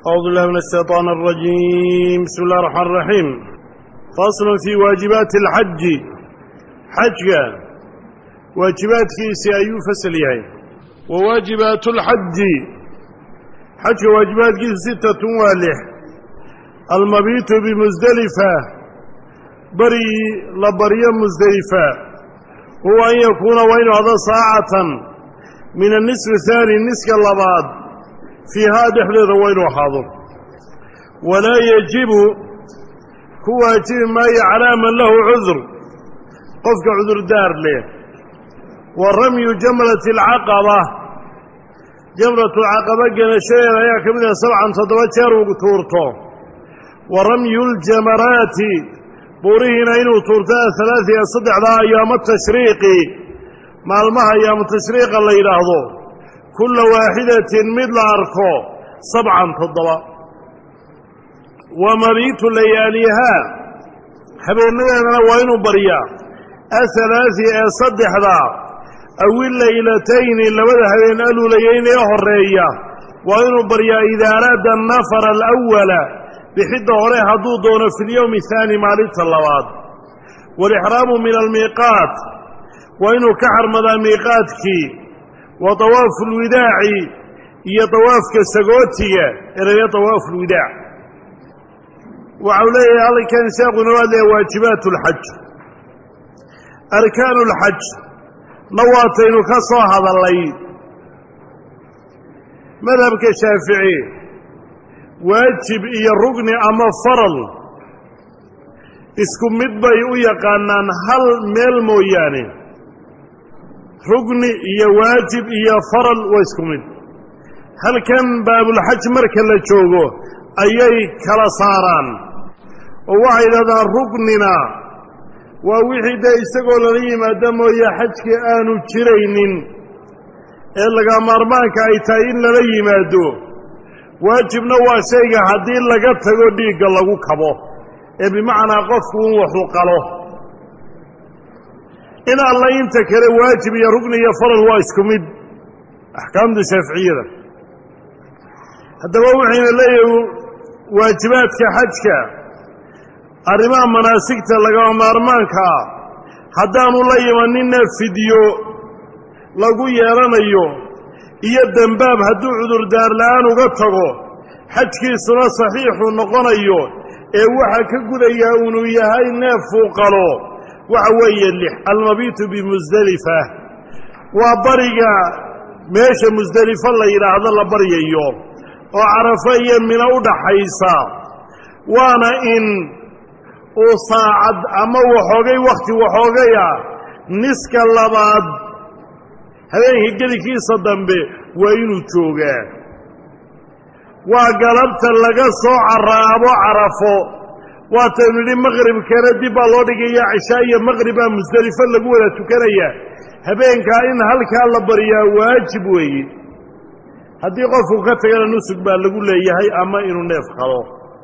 أعوذ بالله من الشيطان الرجيم. بسم الله الرحمن الرحيم. فصل في واجبات الحج. حج واجبات كيسي أيو فسليهي. وواجبات الحج حج واجبات كيسي 6 والح. المبيت بمزدلفة بري لبريا مزدلفة هو أن يكون وين هذا ساعة من النصف الثاني النصف اللباد في هذا حدث وين حاضر. ولا يجب هو واجب ما يعلم له عذر قفك عذر دار له. والرمي جمرة العقبة جمرة العقبة جنا شيء هي كمية 7 تضوجر وتورته. ورمي الجمرات بورهن إنه تورتها 3 صدع ذا أيام التشريق مع المها أيام التشريق الله يلاحظه كل واحدة مثل أركو 7 تضوى. ومبيت لياليها حبيبنا وين بريا 3 صدع ذا أو الليلتين لبدا هذين قالوا ليين يهرية وين بريا إذا أراد النفر الأول بحده عليه حدود في اليوم الثاني معلية اللواد. والإحرام من الميقات وإنه كحر مدى ميقاتك وطواف الوداع هي طواف كالسقوتية إلى طواف الوداع. وعليه الله كان ساقنا هذه واجبات الحج. أركان الحج نواتين كصاحب الليل مذهب كشافعي واجب إيا الركن أما فرل اسكم مدبي ويقانان هل ميل موياني ركن إيا واجب إيا فرل واسكم مد. هل كان باب الحج مركا لجوغو أيي كالصاران ووعيد هذا ركننا ووحيد يستقول لي ما دمو يا حجك آنو جرينين إلا مرمانك أيتاين لي ما دو واجبنا واسيغا hadii laga tago dhiiga lagu kabo bimacna qofku wuxuu qalo in Allah inta kale waajib iyo rugni iyo faral waa isku mid ahkaamda shafiiciyada. hadaba waxayna leeyahay waajibaadka xajka arrimaha manaasigta laga maarmaanka hadaan u la yimaanina fidiyo lagu yeelanayo iyo dambaab hadduu cudur daar la'aan uga tago xajkiisuna saxiixu noqonayo ee waxa ka gudaya inuu yahay neef uu qalo waxa weeye 6 almabitu bimuzdalifa waa bariga meesha muzdalifa la yiraahdo la baryayo oo carafa iyo mina u dhaxaysa waana in uu saacad ama waxoogay waqti waxoogaya niska labaad habeenkii gelikiisa dambe waa inuu joogaa. waa galabta laga soo caraabo carafo waa taynidi maqribkana dib baa loo dhigaya cishaa iyo maqribaa musdalifo lagu wada tukanaya. habeenkaa in halkaa la bariyaa waajib weeye. haddii qofku ka tagana nusug baa lagu leeyahay ama inuu neef qalo.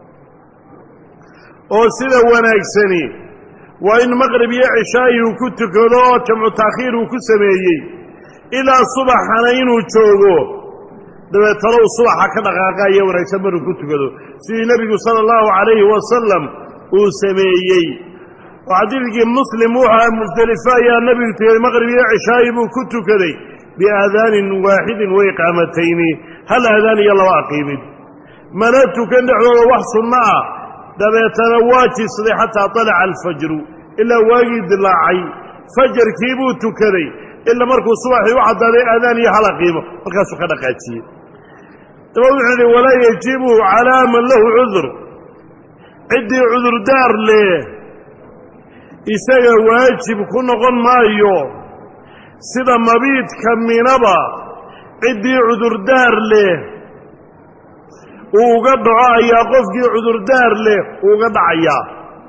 oo sida wanaagsani waa in maqrib iyo cishaa uu ku tukado oo jamcu taakhiir uu ku sameeyey ilaa subaxana inuu joogo dabeetana uu subaxa ka dhaqaaqayo wanaagsan maruu ku tukado sidii nebigu sala allahu calayhi wasalam uu sameeyey. oo xadiidkii muslim wuxuu musdalifa ayaa nebigu tegey maqrib iyo cishaayi buu ku tukaday biaadaanin waaxidin wa iqaamatayni hal aadaan iyo 2 aqiimid mana tukan dhexdooda wax sunno ah. dabeetana waa jisaday xataa talaca alfajru ilaa waagii dilaacay fajarkii buu tukaday إلا مركو الصباح يوعد عليه آذان يحلى قيمة مركز خدا قاتشي. تبغى ولا يجب على من له عذر عدي عذر دار له يسوي واجب كنا غن مايو سيدا مبيت كمينبا عدي عذر دار له وقد عيا قفقي عذر دار له وقد عيا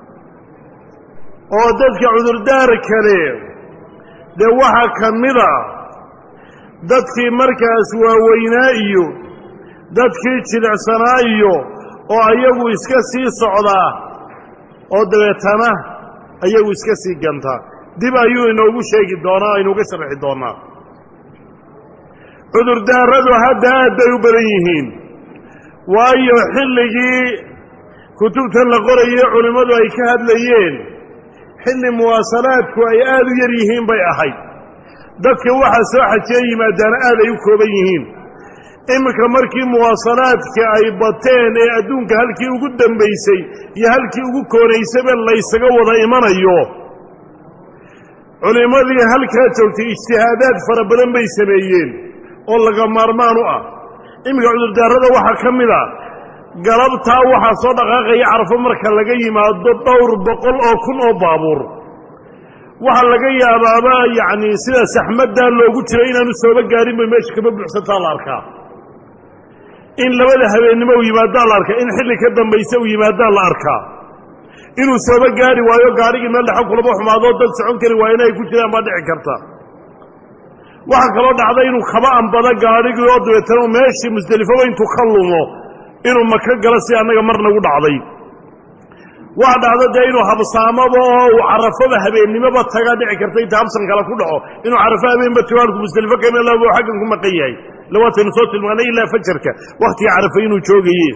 وددك عذر دار كليه de waxa kamida dadkii markaas waaweynaayo dadkii jilicsanaayo oo ayagu iska sii socdaa oo dabeetana ayagu iska sii ganta dib ayuu inoogu sheegi doonaa inoogu sharxi doonaa. cudurdaaradu hadda aad bay u badan yihiin waayo xilligii kutubtan la qorayay culimmadu ay ka hadlayeen xilli muwaasalaadku ay aad u yar yihiin bay ahayd dadka waxa soo xajee yimaadaana aad ay u kooban yihiin iminka markii muwaasalaadka ay bateen ee adduunka halkii ugu dambaysay iyo halkii ugu koonaysaba laysaga wada imanayo culimmadii halkaa joogtay ijtihaadaad fara badan bay sameeyeen oo laga maarmaan u ah iminka cudurdaarada waxaa ka mid a galabtaa waxaa soo dhaqaaqaya carafo marka laga yimaado dhowr boqol oo kun oo baabuur waxaa laga yaabaaba yacnii sida saxmaddaa loogu jiro inaanu sooba gaarin bay meesha kama buuxsantaa la arkaa in labada habeennimo u yimaadaa la arkaa in xilli ka dambaysa u yimaadaa la arkaa inuu sooba gaari waayo gaarhigii meel dhexo kulaba xumaadoo dad socon kari waayo inay ku jiraan baa dhici karta waxaa kaloo dhacda inuu kaba ambado gaadhigii oo dabeetana meeshii musdelifaba intuu ka lumo inuu maka galo si annaga mar nagu dhacday waxa dhacda dee inuu habsaamaba oo uu carafaba habeennimoba tagaa dhici karta inta habsan kale ku dhaco inuu carafo habeenba tuwaalku musdelifo kamelaba u xaggan ku maqan yahay lawaataynu soo tilmaanay ilaa fajarka wakhtiga carafa inuu joogaye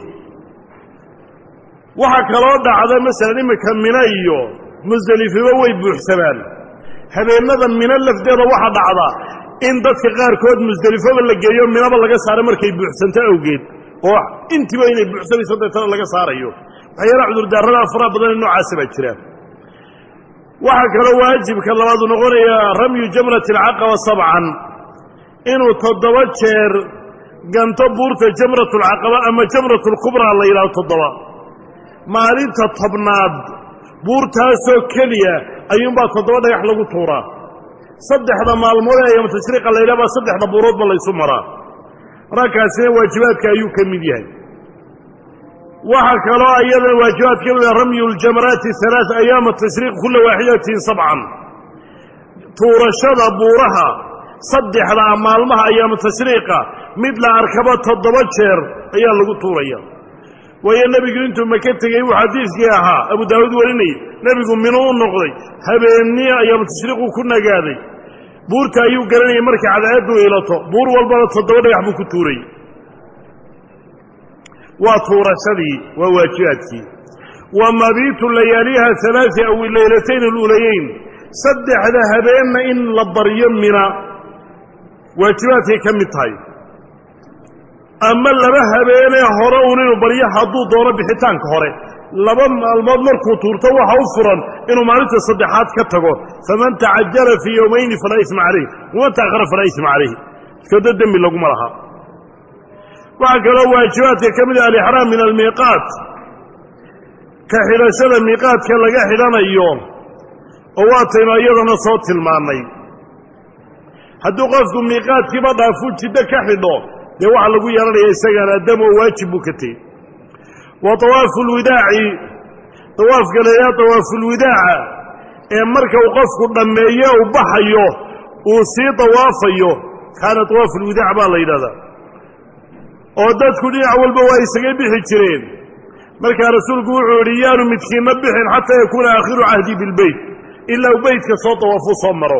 waxaa kaloo dhacda masalan iminka mina iyo musdelifiba way buuxsamaan habeennada mina lafteeda waxaa dhacda in dadka qaarkood musdelifaba la geeyo minaba laga saaro markay buuxsanto awgeed oo intiiba inay buuxsanayso deetana laga saarayo waxyaalaha cudurdaarada faraha badan ee noocaasa baa jira waxaa kaloo waajibka labaadu noqonayaa ramyu jamrati alcaqaba sabcan inuu 7 jeer ganto buurta jamratulcaqaba ama jamratulkubraa la yidhahdo 7 maalinta 10aad buurtaasoo keliya ayuunbaa 7 dhagax lagu tuuraa 3 maalmood ee ayaamu tashriiqa la yidhaha baa 3 buuroodba laysu maraa markaasina waajibaadka ayuu ka mid yahay waxaa kaloo iyadana waajibaad ka mid ah ramyu ljamaraati 3 ayaama tashriiq kulla waaxidatin 7 tuurashada buuraha 3 maalmaha ayaamu tashriiqa mid la arkaba 7 jeer ayaa lagu tuuraya waayo nebigu intuu maka tegey uu xadiiskii ahaa abu daawuud warinayay nebigu mino u noqday habeenniya ayaamu tashriiquu ku nagaaday buurta ayuu garanayay markay cadceeddu ilato buur walbana 7 dhagax buu ku tuuray waa tuurashadii waa waajibaadkii wa mabiitu layaaliha 3 aw laylatayn alulayayn 3 habeenna in la baryo mina waajibaadkay ka mid tahay ama 2 habeenee hore uun inuu baryo hadduu doono bixitaanka hore 2 maalmood markuu tuurto waxa u furan inuu maalinta 3aad ka tago faman tacajala fii yowmayni falaa isma calayh waman ta'akhara falaa isma calayh iskooda dembi laguma laha waxaa kaloo waajibaadka ka mid ah alixraam min almiiqaat ka xidhashada miiqaadka laga xidhanayo oo waataynu iyadana soo tilmaannay hadduu qofku miiqaadkiiba dhaafuu jiddo ka xidho dee waxaa lagu yeelanaya isagana dam oo waajib buu ka tegey wa tawaafu lwidaaci tawaafka laydhaha tawaafulwidaaca ee marka uu qofku dhammeeyo u baxayo uu sii tawaafayo kaana tawaafulwidaac baa la yidhahdaa oo dadku dhinac walba waa isaga bixi jireen markaa rasuulku wuxuu yidhi yaanu midkiinna bixin xataa yakuuna aakhiru cahdi bilbeyt ilaa uu beytka soo tawaafuu soo maro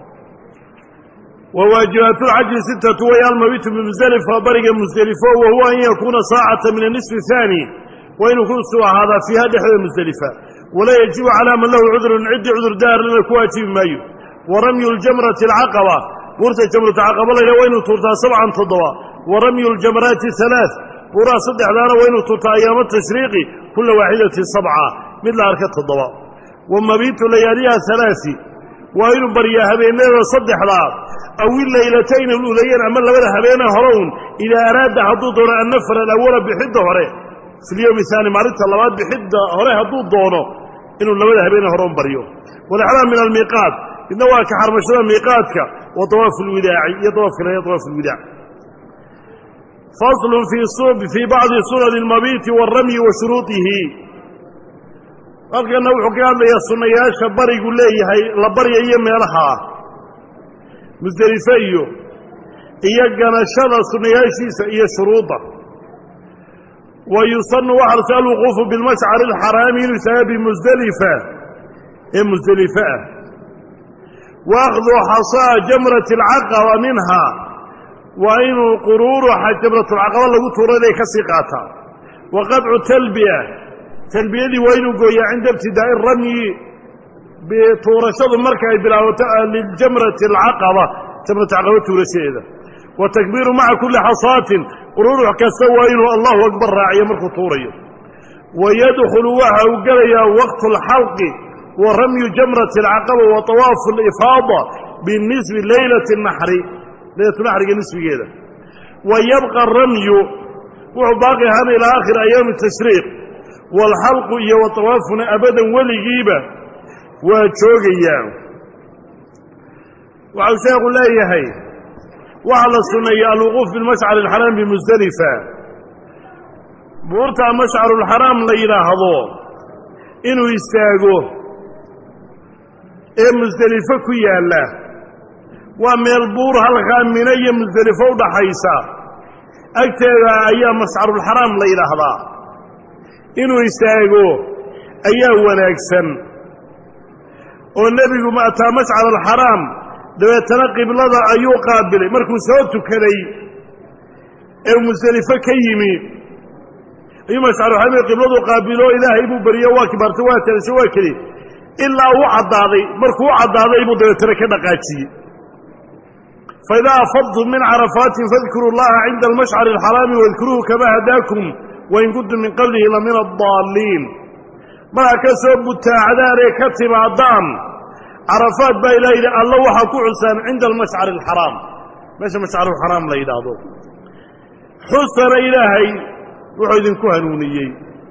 wa waajibaatulxaji 6 way almabitu bimusdelifa bariga musdelifo wa huwa an yakuuna saacata min anisfi ahaani waa inuu kusu ahaadaa fiiha dhexdeeda musdelifa walaa yajibu calaa man lahu cudrun ciddii cudurdaar lana ku waajibi maayo wa ramyu ljamrati alcaqaba buurta jamratulcaqaba laydhaha waa inuu tuurtaa 7 wa ramyu ljamaraati 3 buuraha 3daana waa inuu tuurtaa ayaama tashriiqi kulla waaxidatin 7 mid la arka 7 wa mabiitu layaaliha 3 waa inuu baryaa habeenada 3 aw ilaylatayn alulayayn ama 2 habeenee hore un idaa araada hadduu doono annafar alawala bixidda hore fi lyowmi aani maalinta labaad bixidda hore hadduu doono inuu 2 habeenee hore un baryo walixraam min almiiqaat midna waa ka xarmashada miiqaadka wa tawaafu lwidaaci iyo tawaafka la tawaafu lwidaac faslun fii bacdi sunani almabiiti waaramyi wa shuruudihi halkanna wuxuu ka hadlayaa sunnayaasha barigu leeyahay la baryayo meelaha musdelife iyo ganashada sunnayaashiisa iyo shuruudda wa yusanu waxarse alwuquufu bilmashcari alxaraami inuu istaaga bimusdelifa ee musdelife ah wa akhdu xasaa jamrati alcaqaba minha waa inuu quruuruxa jamratulcaqaba lagu tuuro inay ka sii qaataa وقطع التلبية تلبية وين قوية عند ابتداء الرمي بطورشة المركة للجمرة العقبة جمرة العقبة تورشيدة وتكبير مع كل حصاة قرورح كسوين الله أكبر راعي مركو طوري ويدخل وقريا وقت الحلق ورمي جمرة العقبة وطواف الإفاضة بالنسبة ليلة النحر ليلة النحر بالنسبة كذا ويبقى الرمي وباقي هذا إلى آخر أيام التشريق والحلق وطوافنا أبدا ولغيبة وشوقيا وعلى يقول لا يهي وعلى السنية الوقوف بالمشعر الحرام بمزدلفة بورتها مشعر الحرام ليلة هذو إنه يستاقوه إيه مزدلفة كيا الله وما البور هالغامنية مزدلفة ودحيسا أكتر أيام مشعر الحرام ليلة هذا إنه يستاقوه أيام ونكسن والنبي ما أتى مشعر الحرام دو يتنقب لذا أيو قابله مركو سوتو كذي أو مزدلفة كيمي أيو مشعر الحرام قبلته قابله إلهي إبو بريا واكبر تواتر شواكري إلا هو عضاضي مركو عضاضي إبو دو يتركنا قاتشي فإذا أفضتم من عرفات فاذكروا الله عند المشعر الحرام واذكروه كما هداكم وإن كنتم من قبله لمن الضالين ما كسب التعذاري كتب عضام عرفات با إلهي الله وحكو حسان عند المشعر الحرام ماشي مشعر الحرام لا يدعو حسن إلهي وحيدن كهنونيي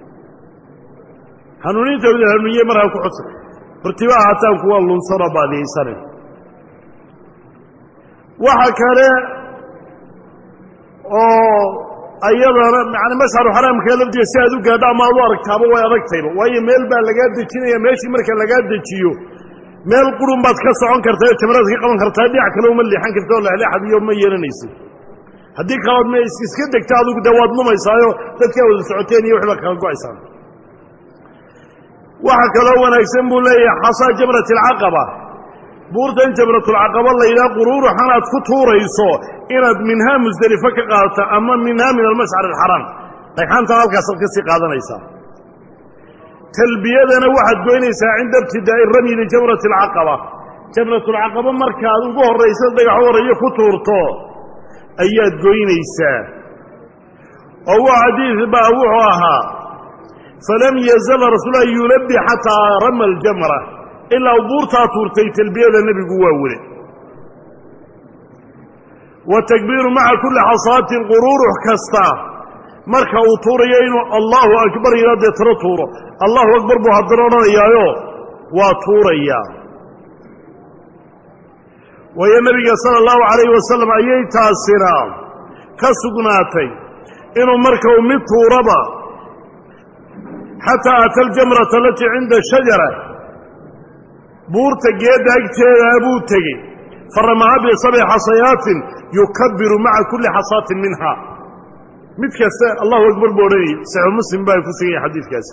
هنوني تقول هنونيي مرة كو حسن ارتباع حتى كو الله انصر بعده سنة وحكرا أيضا يعني مشعر الحرام كان لبدي يساعدوا قادع ما الله ركتابه ويركتابه وهي ميل با لقاد دجينيا ماشي مركا لقاد دجيو meel qurun baad ka socon kartaa tamaraad ka qaban kartaa dhinac kale uma leexan kartaa la leexad iyo ma yeelanaysid hadii kalaad ma iska degtaa adigu dawaad lumaysaayo dadka wada socoteen iyo wixii kala go'aysan waxa kale wanaagsan buu leeyahay xasa jamratul aqaba buurtan jamratul aqaba la ila quruur xanaad ku tuurayso inaad minha musdalifa ka qaadato ama minha min al-mash'ar al-haram dhagxanta halkaas ka sii qaadanaysaa تلبيتنا واحد goynaysa عند ابتداء الرمي لجمرة العقبة جمرة العقبة markaad ugu horeyso dhagax horeeyo ku tuurto ayaad goynaysa oo hadith baa wuxuu ahaa فلم يزل رسول الله يلبي حتى رمى الجمرة إلا وبورتا تورتي تلبية النبي قواوله والتكبير مع كل حصاة غرور كستا marka uu tuurayayno Allahu akbar yiraahdo tuuro Allahu akbar buu hadranayaayo waa tuuraya waya nabiga sallallahu alayhi wasallam ayay taasina ka sugnaatay inuu marka uu mid tuuraba hatta atal jamrata lati inda shajara buurta geeda agteeda abuu tagay faramaha bi sab'i hasayatin yukabbiru ma'a kulli hasatin minha midkasta Allahu akbar boorey sahih muslim baa ku sugay xadiiskaas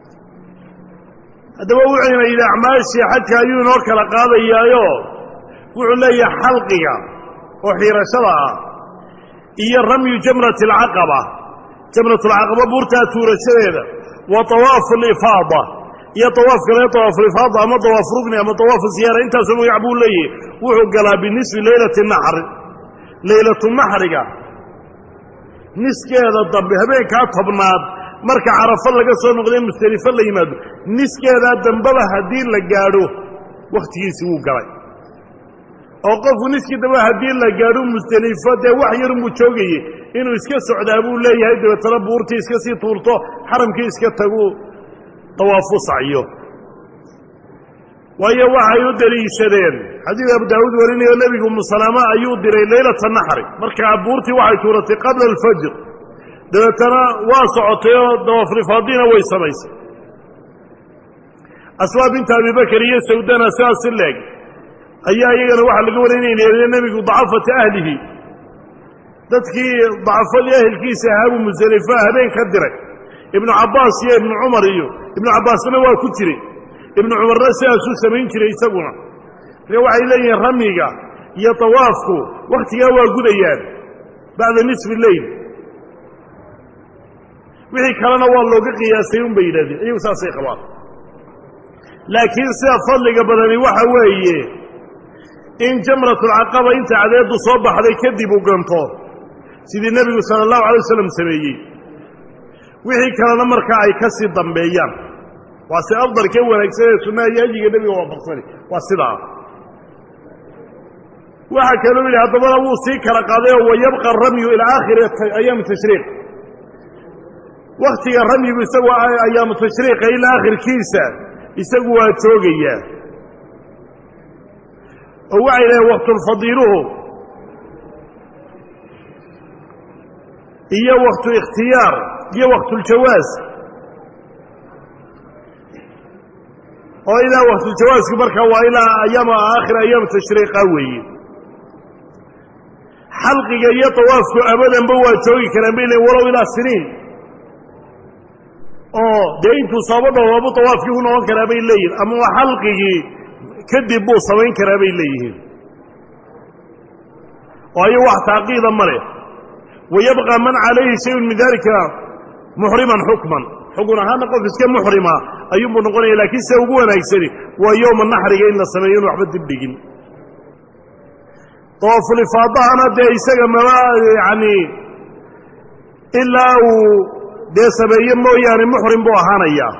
hadaba wuxuu ila acmaashi xadka ayuu noo kala qaadayaayo wuxuu leeyahay xalqiga oo xiirashada iyo ramyu jamratul aqaba buurta tuurashadeeda wa tawaaf al-ifaada iyo tawaaf kale tawaaf al-ifaada ama tawaaf rugni ama tawaaf ziyara inta soo yacbuu leeyahay wuxuu galaa binisbi laylatin nahr laylatul nahriga niskeeda dambe habeenka tobnaad marka Carafa laga soo noqday Musdalifa la yimaado niskeeda dambaba hadii la gaadho waqtigiisa uu galay oo qofu niski daba hadii la gaadho Musdalifa de wax yar mu joogay inuu iska socdaa buu leeyahay dawtana buurtii iska sii tuurto xaramkii iska tago tawaafu saciyo وهي waxay u daliishadeen xadiis Abu Daawud warinayo nabiga musallama ayuu diray leylata nahr marka abuurtii waxay tuuratay qabla al-fajr dabeetana waa socotay dawaaf rifaadina way samaysay Aswa bint Abi Bakr iyo Sawdana saasileg ayaa iyagana waxa laga warinayay nabigu dacafat ahlihi dadkii dacafad ahlkiisa ahabu Musdalifa habeen ka diray ibn Abbas iyo ibn Umar iyo ibn Abbasna waa ku jiray ابن عمر رساسو سمين جري يسقونا waxay leeyihiin ramiga iyo tawaafku waqtiga waa gudayaan baada nisfi layl wixii kalena waa looga qiyaasay un bay yidhahdeen iyagu saasay qabaan laakiin sida fadliga badani waxa weeye in jamratulcaqaba inta cadeeddu soo baxday kadib uu ganto sidii nebigu sala allahu alay wasalam sameeyey wixii kalena markaa ay ka sii dambeeyaan waa si afdalka wanaagsan ee sunnaha iyo hadiga nebiga waafaqsani waa sidaa waxaa kaloo yidhi haddabana wuu sii kala qaaday oo wayabqa ramyu ilaa aakhiri ayaami tashriiq wakhtiga ramyigu isagu ayaamu tashriiqa ilaa aakhirkiisa isagu waa joogayaa oo waxay dhahen waktulfadiiluhu iyo waktu ikhtiyaar iyo waktuljawaas oo ilaa waktuljawaasku markaa waa ilaa ayaama aakhir ayaam tashriiqa weeye xalqiga iyo tawaafku abadanba waa joogi karaan bay leeyiin walow ilaa siniin oo dee intuu sooba dhowaabu tawaafkii u noqon karaa bay leeyihin ama waa xalqigii kadib buu samayn karaa bay leeyihiin oo ayo wax tacqiida ma leh wayabqa man calayhi shayun min dalika muxriman xukman xugun ahaana qof iska muxrima ayuunbuu noqonaya laakiin sida ugu wanaagsani waa yowma naxriga in la sameeyo inu waxba dibdhigin dawaafulifaadahana dee isaga maba yacni ilaa uu dee sameeye mooyaane muxrim buu ahaanayaa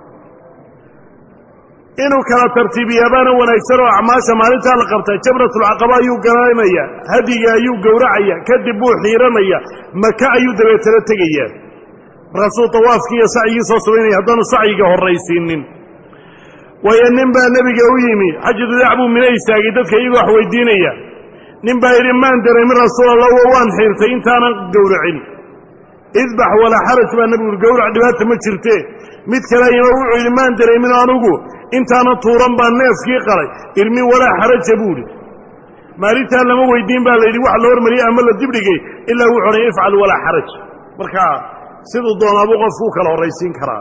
inuu kala tartiibiyabaana wanaagsan oo acmaasha maalintaa la qabtaa jamratulcaqaba ayuu garanaya hadiga ayuu gowracaya kadib buu xiiranaya maka ayuu dabeetana tegayaa markaasuu tawaafkii iyo sacyigii soo samaynaya haddaanu sacyiga horraysiinin waayo nin baa nebiga u yimi xajatulwadac buu mina istaagay dadka iyagoo wax weydiinaya nin baa yidhi maan dareemin rasuul allah waan xiirtay intaanan gowracin idbax walaa xaraj baa nebigu uhi gowrac dhibaata ma jirte mid kale ima wuxuu yidhi maan dareemin anugu intaana tuuran baa neefkii qalay irmi walaa xaraja buu idhi maalintaa lama weydiin baa la yidhi wax la hormariyey ama la dibdhigay ilaa wuxuu odhan ifcal walaa xaraj markaa siduu doonaabuu qofku u kala horraysiin karaa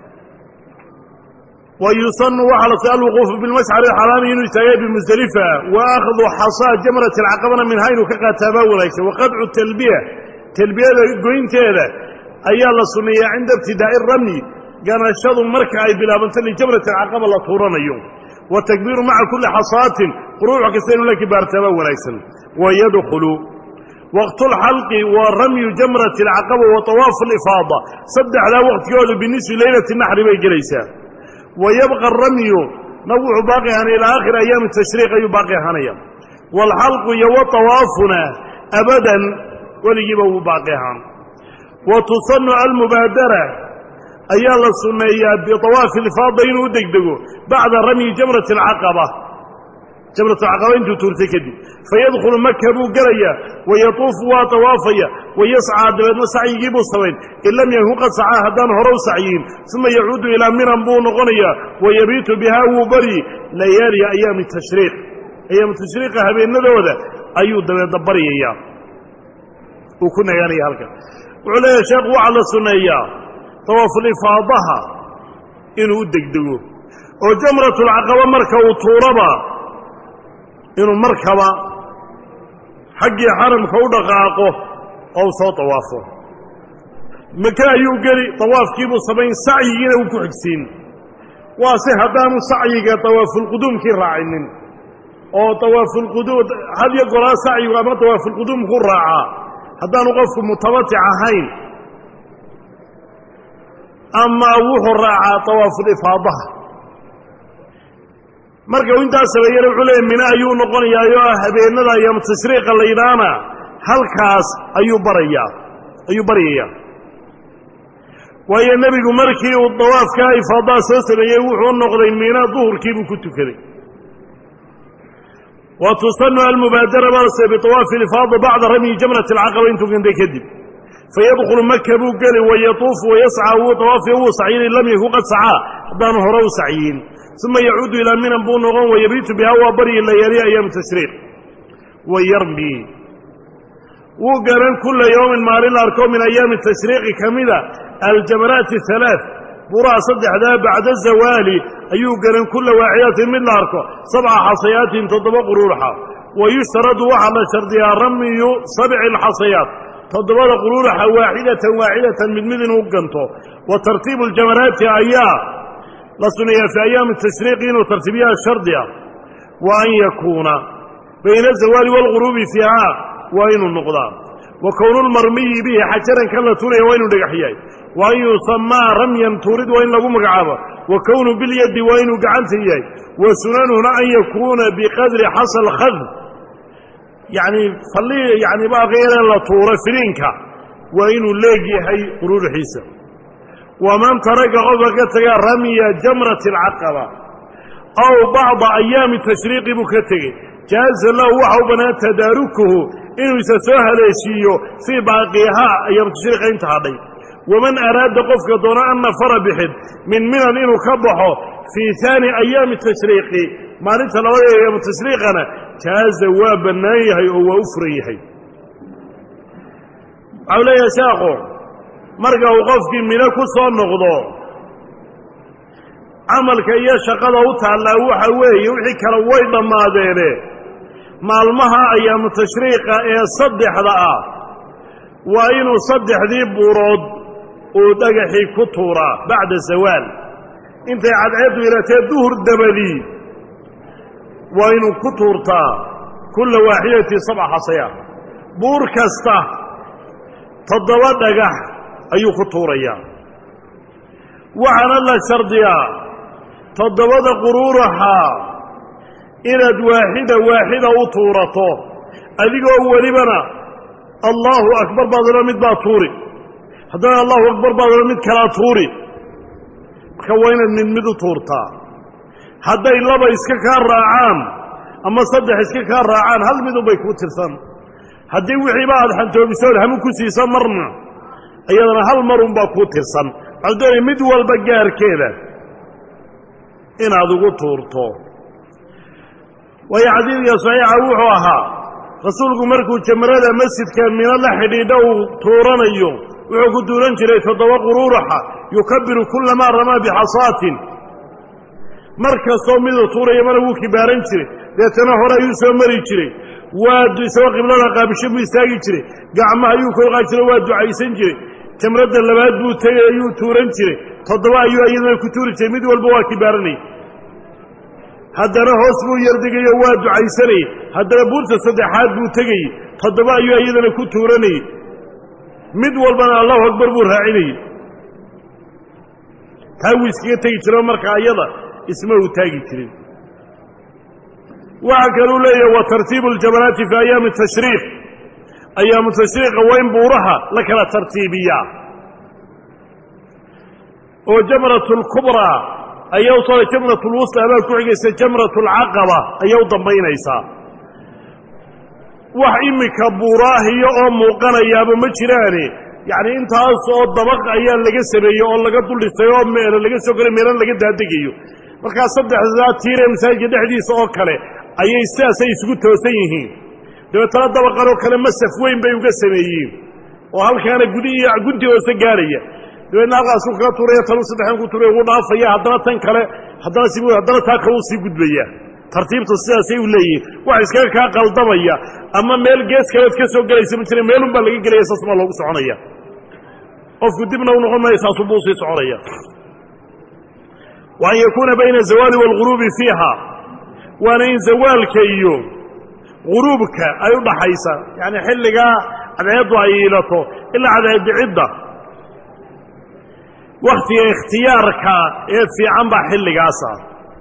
wa yusanu waxaa la say alwuquufu bilmashcari alxaraami inuu istaagay bimusdelifa wa akhdu xasaa jamrati alcaqabana minha inuu ka qaataa baa wanaagsan waqadcu talbiya talbiyada goynteeda ayaa la sunneeyaa cinda ibtidaa'i ramyi ganashadu marka ay bilaabanto lijamrati alcaqaba la tuuranayo watakbiiru maca kulli xasaatin quruuc kasta inuu la kibaartaa baa wanaagsan wayadkhulu waqtu lxalqi wa ramyu jamrati alcaqaba wa tawaafu alifaada saddexdaa waqtigooda binisfi leylati naxri bay gelaysaa wayabqa aramyu na wuxuu baaqi ahaanaya ilaa aakhiri ayaami tashriiq ayuu baaqi ahaanaya waalxalqu iyo watawaafuna abadan weligiiba wuu baaqi ahaan wa tusanu almubaadara ayaa la sunneeyaa bitawaafi alifaada inuu u degdego bacda ramyi jamrati alcaqaba jamratulcaqaba intuu tuurtay kadib fayadkhulu maka buu gelayaa wayatuufu waa tawaafaya wayascaa dabeedna sacyigii buu samayn in lam yakun qad sacaa haddaan hore u sacyiin uma yacuudu ilaa minan buu noqonayaa wayabiitu bihaa wuu baryi layaaliya ayaami tashriiq ayaamu tashriiqa habeenadooda ayuu dabeedna baryayaa uu ku nagaanaya halkan wuxuu leeyahay sheekhu waxaa la sunneeyaa tawaafulifaadaha inuu u degdego oo jamratulcaqaba marka uu tuuraba inuu markaba xaggii xaramka u dhaqaaqo oo u soo tawaafo maka ayuu geli tawaafkiibuu samayn sacyigiina uu ku xigsiin waa si haddaanu sacyiga tawaafulquduumkii raacinin oo tawaafulquduum had iyo golaa sacyigu ama tawaafulquduumku raacaa haddaanu qofku mutabatic ahayn ama wuxuu raacaa tawaafulifaadaha marka uu intaas sameeyana wuxuu leeyahy mina ayuu noqonayaayo habeenada ayaam tashriiqa la yidhaahna halkaas ayuu baryayaa waayo nebigu markii uu dawaafka ifaadaa soo sameeyey wuxuu noqday mina duhurkiibuu ku tukaday wa tusanu almubaadara balse bitawaafi alifaada bacda ramyi jamrati alcaqaba intuu gantay kadib fayadkhulu maka buu geli wayatuufu wayascaa wuu tawaafiya wuu sacyin in lam yakun qad sacaa haddaanu hore u sacyiin uma yacuudu ilaa minan buu noqon wayabiitu bihaa waa baryi layaaliya ayaam tashriiq wayarmi wuu garan kulla yowmin maalin la arko min ayaami tashriiqi ka mida aljamaraati halaaث buraha saddexdaa bacda zawaali ayuu garan kulla waaxidatin mid la arko sabca xasayaatin 7 quruurxa wayushtaradu waxaa la shardiyaa ramyu 7 alxasayaat تضبط قرورها واحدة من مدن وقنته وترتيب الجمرات أيام لصنية في أيام التشريقين وترتيبها الشردية وأن يكون بين الزوال والغروب فيها وين النقضاء وكون المرمي به حجرا كلا توري وين دغخياي وأن يسمى رميا تورد وين لغو مغعابا وكون باليد وين قعنتياي وسننه أن يكون بقدر حصل خذ يعني فلي يعني بقى غير لا تورا فينك وين لاقي هي قرور حيسا ومن ترك غضبك رمي جمرة العقبة أو بعض أيام التشريق بكتغي جاز له وحو بنا تداركه إنه يسسوها ليشيو في باقيها أيام التشريق انتهى ومن أراد قفك دون أن نفر بحد من إنه كبحه في ثاني أيام التشريق ما ننسى لو أيام التشريق أنا جاز وابنايهي وأفريهي أولا يا شاقو مرقى وقفك منك صار نغضو عملك يا شقده وتعالى وحوي يوحي كروي ضمادينه مالمها ايام التشريق ee saddexda waa inuu saddexdii buurood oo dhagaxii ku tuura bacda zawal intay cadceedu ilatay duhur dabadi waa inuu ku tuurtaa kull waahidati sab'a hasaya buur kasta toddoba dhagax ayuu ku tuuraya waxana la shardiyaa todobada quruuraha inaad waaxida u tuurato adigoo walibana Allahu akbar baadna mid baa tuuri haddana Allahu akbar baadna mid kala tuuri marka waa inaad mid u tuurtaa hadday laba iska ka raacaan ama saddex iska ka raacaan hal mid bay ku tirsan haddii wixii baad xantoobiso hamu ku siiso marna ayadana hal marun baa ku tirsan hadday mid walba gaarkeeda inaad ugu tuurto way xadiidka saxiixa wuxuu ahaa rasuulku markuu jamrada masjidka mina la xidhiidho uu tuuranayo wuxuu ku tuuran jiray toddoba quruuraha yukabiru kullama rama bixasaatin markastoo miduu tuuraya mana wuu kibaaran jiray deetana hore ayuu soo mari jiray waa isagoo qiblada qaabisho buu istaagi jiray gacmaha ayuu kor qaadi jiray waa ducaysan jiray jamrada labaad buu tegay ayuu tuuran jiray toddoba ayuu iyadana ku tuuri jiray mid walba waa kibaaranay haddana hoos buu yardigayo waa ducaysanay haddana buurta saddexaad buu tegay toddoba ayuu iyadana ku tuuranay mid walbana Allahu akbar buu raacinay taawis iska tagi jiro marka ayada isma uu taagi jirin waxa kale uu leeyahay wa tartiibul jabalaati fi ayaam at-tashriiq ayaam at-tashriiq wayn buuraha la kala tartiibiya oo jamratul kubra ayaw soo jamratul wusta baa ku xigaysa jamratul aqaba ayaw dambaynaysa wax imika buuraahiyo oo muuqanayaaba ma jiraane yaani intaas oo dabaq ayaa laga sameeyay oo laga duldhisay oo meel laga soo galay meel laga daadigayo marka saddexda tiir ee masaajidka dhexdiisa oo kale ayay sidaas isugu toosan yihiin dabaqada dabaqan oo kale masaf weyn bay uga sameeyeen oo halkaana gudi hoose gaaraya dabaqada halkaas ka tuuraya tan saddexan ku tuuray ugu dhaafaya haddana tan kale haddana taa ka sii gudbaya tartiibtu sidaas ay u leeyihiin wax iska ka qaldamaya ama meel gees kale ka soo galaysa ma jira meel unba laga galaya saas ma loogu soconaya qofku dibna uu noqon maayo saas buu sii soconaya wa yakuna bayna zawali wal ghurubi fiha wa in zawalka iyo غروبك أي ضحيسة يعني حلقة عدد عيلته إلا عدد عدة وقت اختيارك في عنبا حلقة أصلا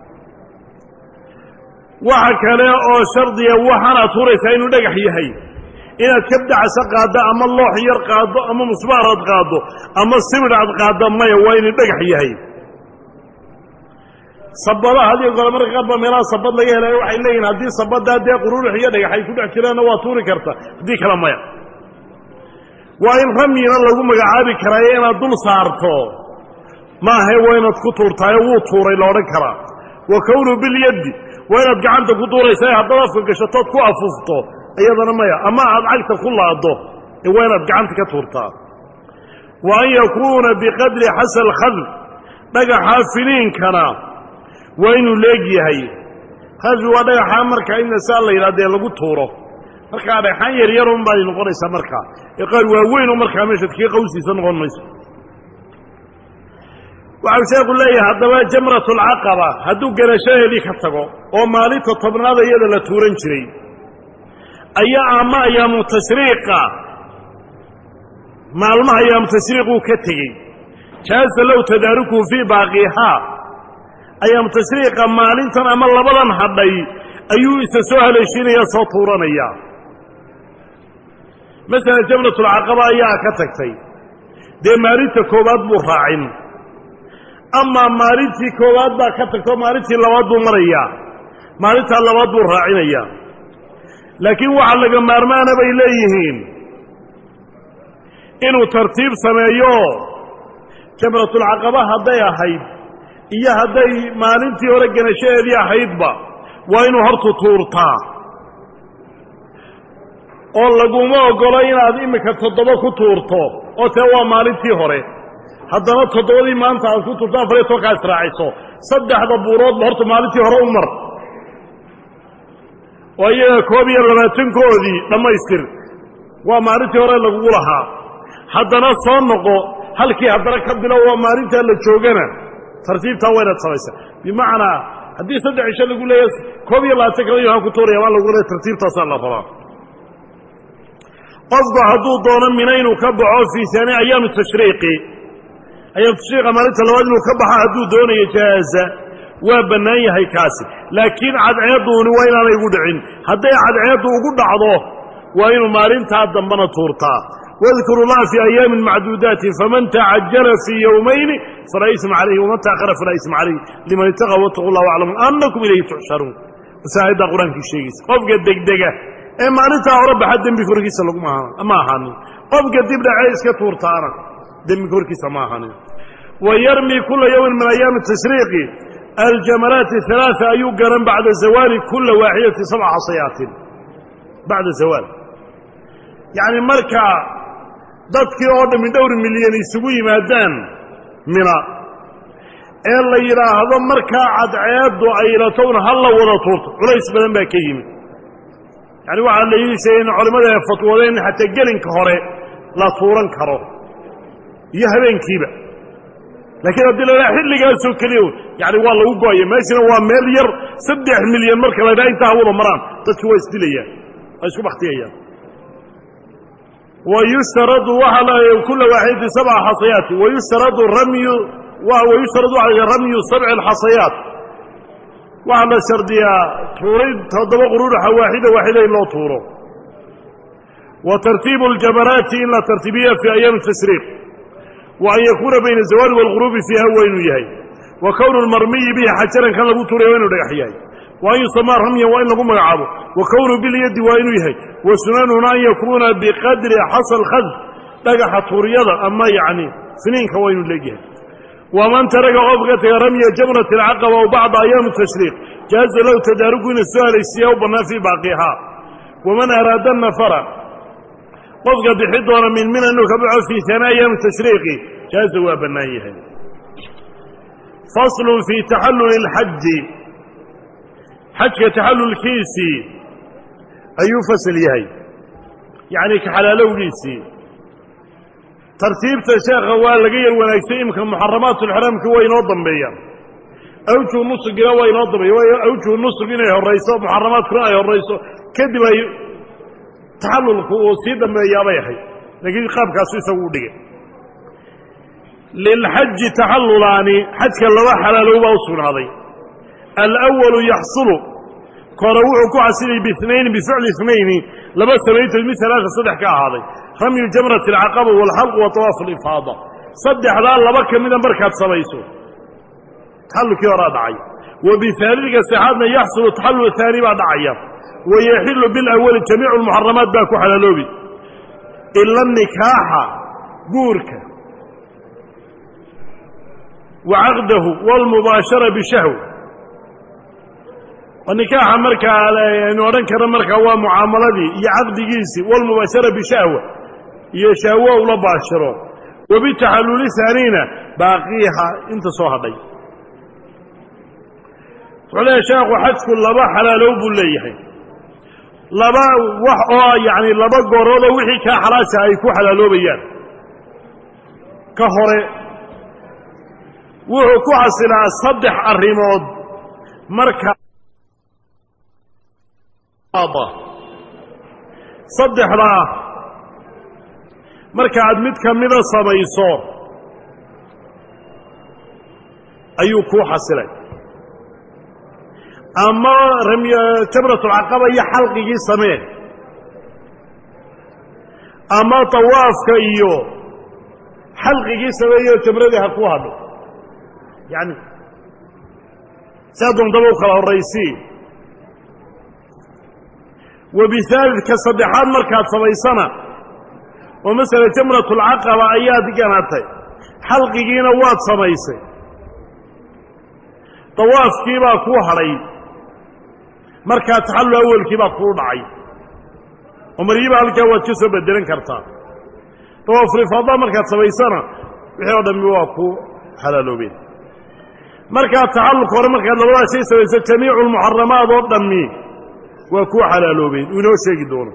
وحكلا أو شرطيا وحنا طوريسين ودقح يهي إن تبدع سقاده أما الله يرقاده أما مصبار قاده أما السمر قاده ما يوين دقح يهي صبلا هذه يقول مرة قبل ميلا صبت لي هلا وحي لين هذه صبت ده قرور حيادة حيكون أكلنا وطوري كرتا دي كلام ما وإن رمينا لهم مجعابي كراينا دول صارتو ما هي وين تكتور تايو طوري لوركرا وكونه باليد وين تجعلت كتوري سايها ضرف كشطات كواففتو أيضا ما أما عقلت كل عضو وين تجعلت كتورتا وأن يكون بقدر حسن الخل بقى حافلين كنا وإنه لاقي هاي هذا وضع حامر كأن سال إلى ده لقو تورو markaa dhagxaan yaryar un baad noqonaysaa markaa ee qaar waaweyn oo markaa meeshaad kaga qawsiisa noqon mayso waxau sheekhu leeyahay haddaba jamratulcaqaba hadduu garashadeedii ka tago oo maalinta tobnaada iyada la tuuran jiray ayaa ama ayaamu tashriiqa maalmaha ayaamu tashriiquu ka tegey jaaza low tadaarukuhu fii baaqihaa ayaamu tashriiqa maalintan ama labadan hadhay ayuu isa soo haleeshiinaya soo tuuranayaa masalan jamratulcaqaba ayaa ka tagtay dee maalinta koowaad buu raacin amaa maalintii koowaad baa ka tagtoo maalintii labaad buu marayaa maalintaa labaad buu raacinayaa laakiin waxaa laga maarmaana bay leeyihiin inuu tartiib sameeyo jamratulcaqaba hadday ahayd iyo hadday maalintii hore ganashadeedii ahaydba waa inuu hortu tuurtaa oo laguma oggolo inaad iminka 7 ku tuurto oo tee waa maalintii hore haddana 7dii maanta aad ku tuurto 4 kaa israaciso 3 buuroodba horta maalintii hore u mar oo iyaga 22koodii dhammaystir waa maalintii hore lagugu lahaa haddana soo noqo halkii haddana ka bilow waa maalintaa la joogana tartiibtaa waa inaad samaysa bimacnaa haddii 3 cisho lagu leeyahay 22 kale waxaan ku tuuraya waa lagu leeyahay tartiibtaasaa la rabaa qofku hadduu doono mina inuu ka baxo fii haani ayaami tashriiqi ayaam tashriiqa maalinta labaad inuu ka baxo hadduu doonayo jaaza waa bannaan yahay kaasi laakiin cadceedduuni waa inaanay ugu dhicin hadday cadceeddu ugu dhacdo waa inuu maalintaa dambana tuurtaa واذكروا الله في أيام معدودات فمن تعجل في يومين فلا إثم عليه ومن تأخر فلا إثم عليه لمن اتقى واتقوا الله واعلموا أنكم إليه تحشرون وساعد قرآن في الشيء قفك الدقدقة إما أنت أرب حد دم بكوركي سلقوا ما هاني قفك الدبل عايز كتور تارا دم بكوركي سما هاني ويرمي كل يوم من أيام التشريق الجمرات 3 أيوقا بعد زوال كل واحدة 7 عصيات بعد زوال يعني مركع dadkii oo dhan dhowr milyan isugu yimaadaan mina ee la yiraahdo marka cadceedu ay ratowna hal la wada tuurto culays badan baa ka yimid yani waxa la yidhi in culimada ay fatwoodeen hatta gelinka hore la tuuran karo iyo habeenkiiba laakiin haddii la xilligaas oo kaliya yani waa lagu gooyay meeshana waa meel yar 3 milyan marka la dhaay inta wada maraan dadku way isdilayaan ay isku baxtiyayaan ويشترط وحلا كل واحد 7 حصيات ويشترط على رمي 7 الحصيات وعلى شرديا توريد 7 قرورح واحدة إلا طوره وترتيب الجبرات إلا ترتيبية في أيام التشريق وأن يكون بين الزوال والغروب فيها وين يهي وكون المرمي به حجرا كان لابو توري وين يحيي وأن يسمى رميا وإن لقوم يعابه وكونه باليد وإن يهي وسنانه أن يكون بقدر حصل خذ لقى حطوريضا أما يعني سنين كوين لقيه ومن ترك عبقة رمي جمرة العقبة وبعض أيام التشريق جاز له تداركون السؤال السياو بنا في باقيها ومن أراد النفر قفق بحضر من أنه كبعه في ثناء أيام التشريق جاز وابنائه فصل في تحلل الحج حج تحلل الكيسي أي فصل يهي يعني كحلالو ليسي ترتيب تشاغ والغير ونكسيم كمحرمات الحرام كوا ينظم بيا أوجه نص جنا وينظم بيا أوجه نص جنا الرئيس محرمات كراء الرئيس كذب تحلل وسيدا ما يبيحي لكن خاب كاسو يسوي دقيق للحج تحللاني حج كالله حلالو باوصون هذي الأول يحصل قروع كعسل باثنين بفعل اثنين لبس بيت المثل هذا صدح كهذا رمي جمرة العقبة والحلق وطواف الإفاضة صدح ذا لبك من بركة سبيسو تحلل كي ورا دعي وبثالث استحادنا يحصل تحلل الثاني بعد عيام ويحل بالأول جميع المحرمات باكو حلالوبي إلا النكاح قورك وعقده والمباشرة بشهوة والنكاح مركا يعني ورنكر مركا هو معاملتي يعقد جنسي والمباشرة بشهوة يشهوة ولا باشرة وبالتحلل ثانيين باقيها انت صهدي ولا شاق حج كل با حلالو بليحي laba wax oo yani laba goorood oo wixii ka xalaasha ay ku xalaaloobayaan ka hore wuxuu ku xasilaa saddex arrimood marka saddexdaa marka aad mid ka mida samayso ayuu kuu xasilay ama jamratulcaqaba iyo xalqigii samee ama tawaafka iyo xalqigii sameeyo jamradii ha ku hadho yani saa doontaba u kala horraysii wabihaalidka saddexaad markaad samaysana oo masala jamratulcaqaba ayaad ganatay xalqigiina waad samaysay tawaafkii baa kuu hadhay markaa taxallul awalkii baa kuu dhacay oo maryiba halkaa waad ka soo bedelan kartaa tawaaful-ifaada markaad samaysana wixii oo dhammi waa ku xalaaloobeen markaad taxallulka hore markaad labadaa shay samayso jamiicu lmuxaramaad oo dhammi waa kuu xalaaloobeen uu inoo sheegi doono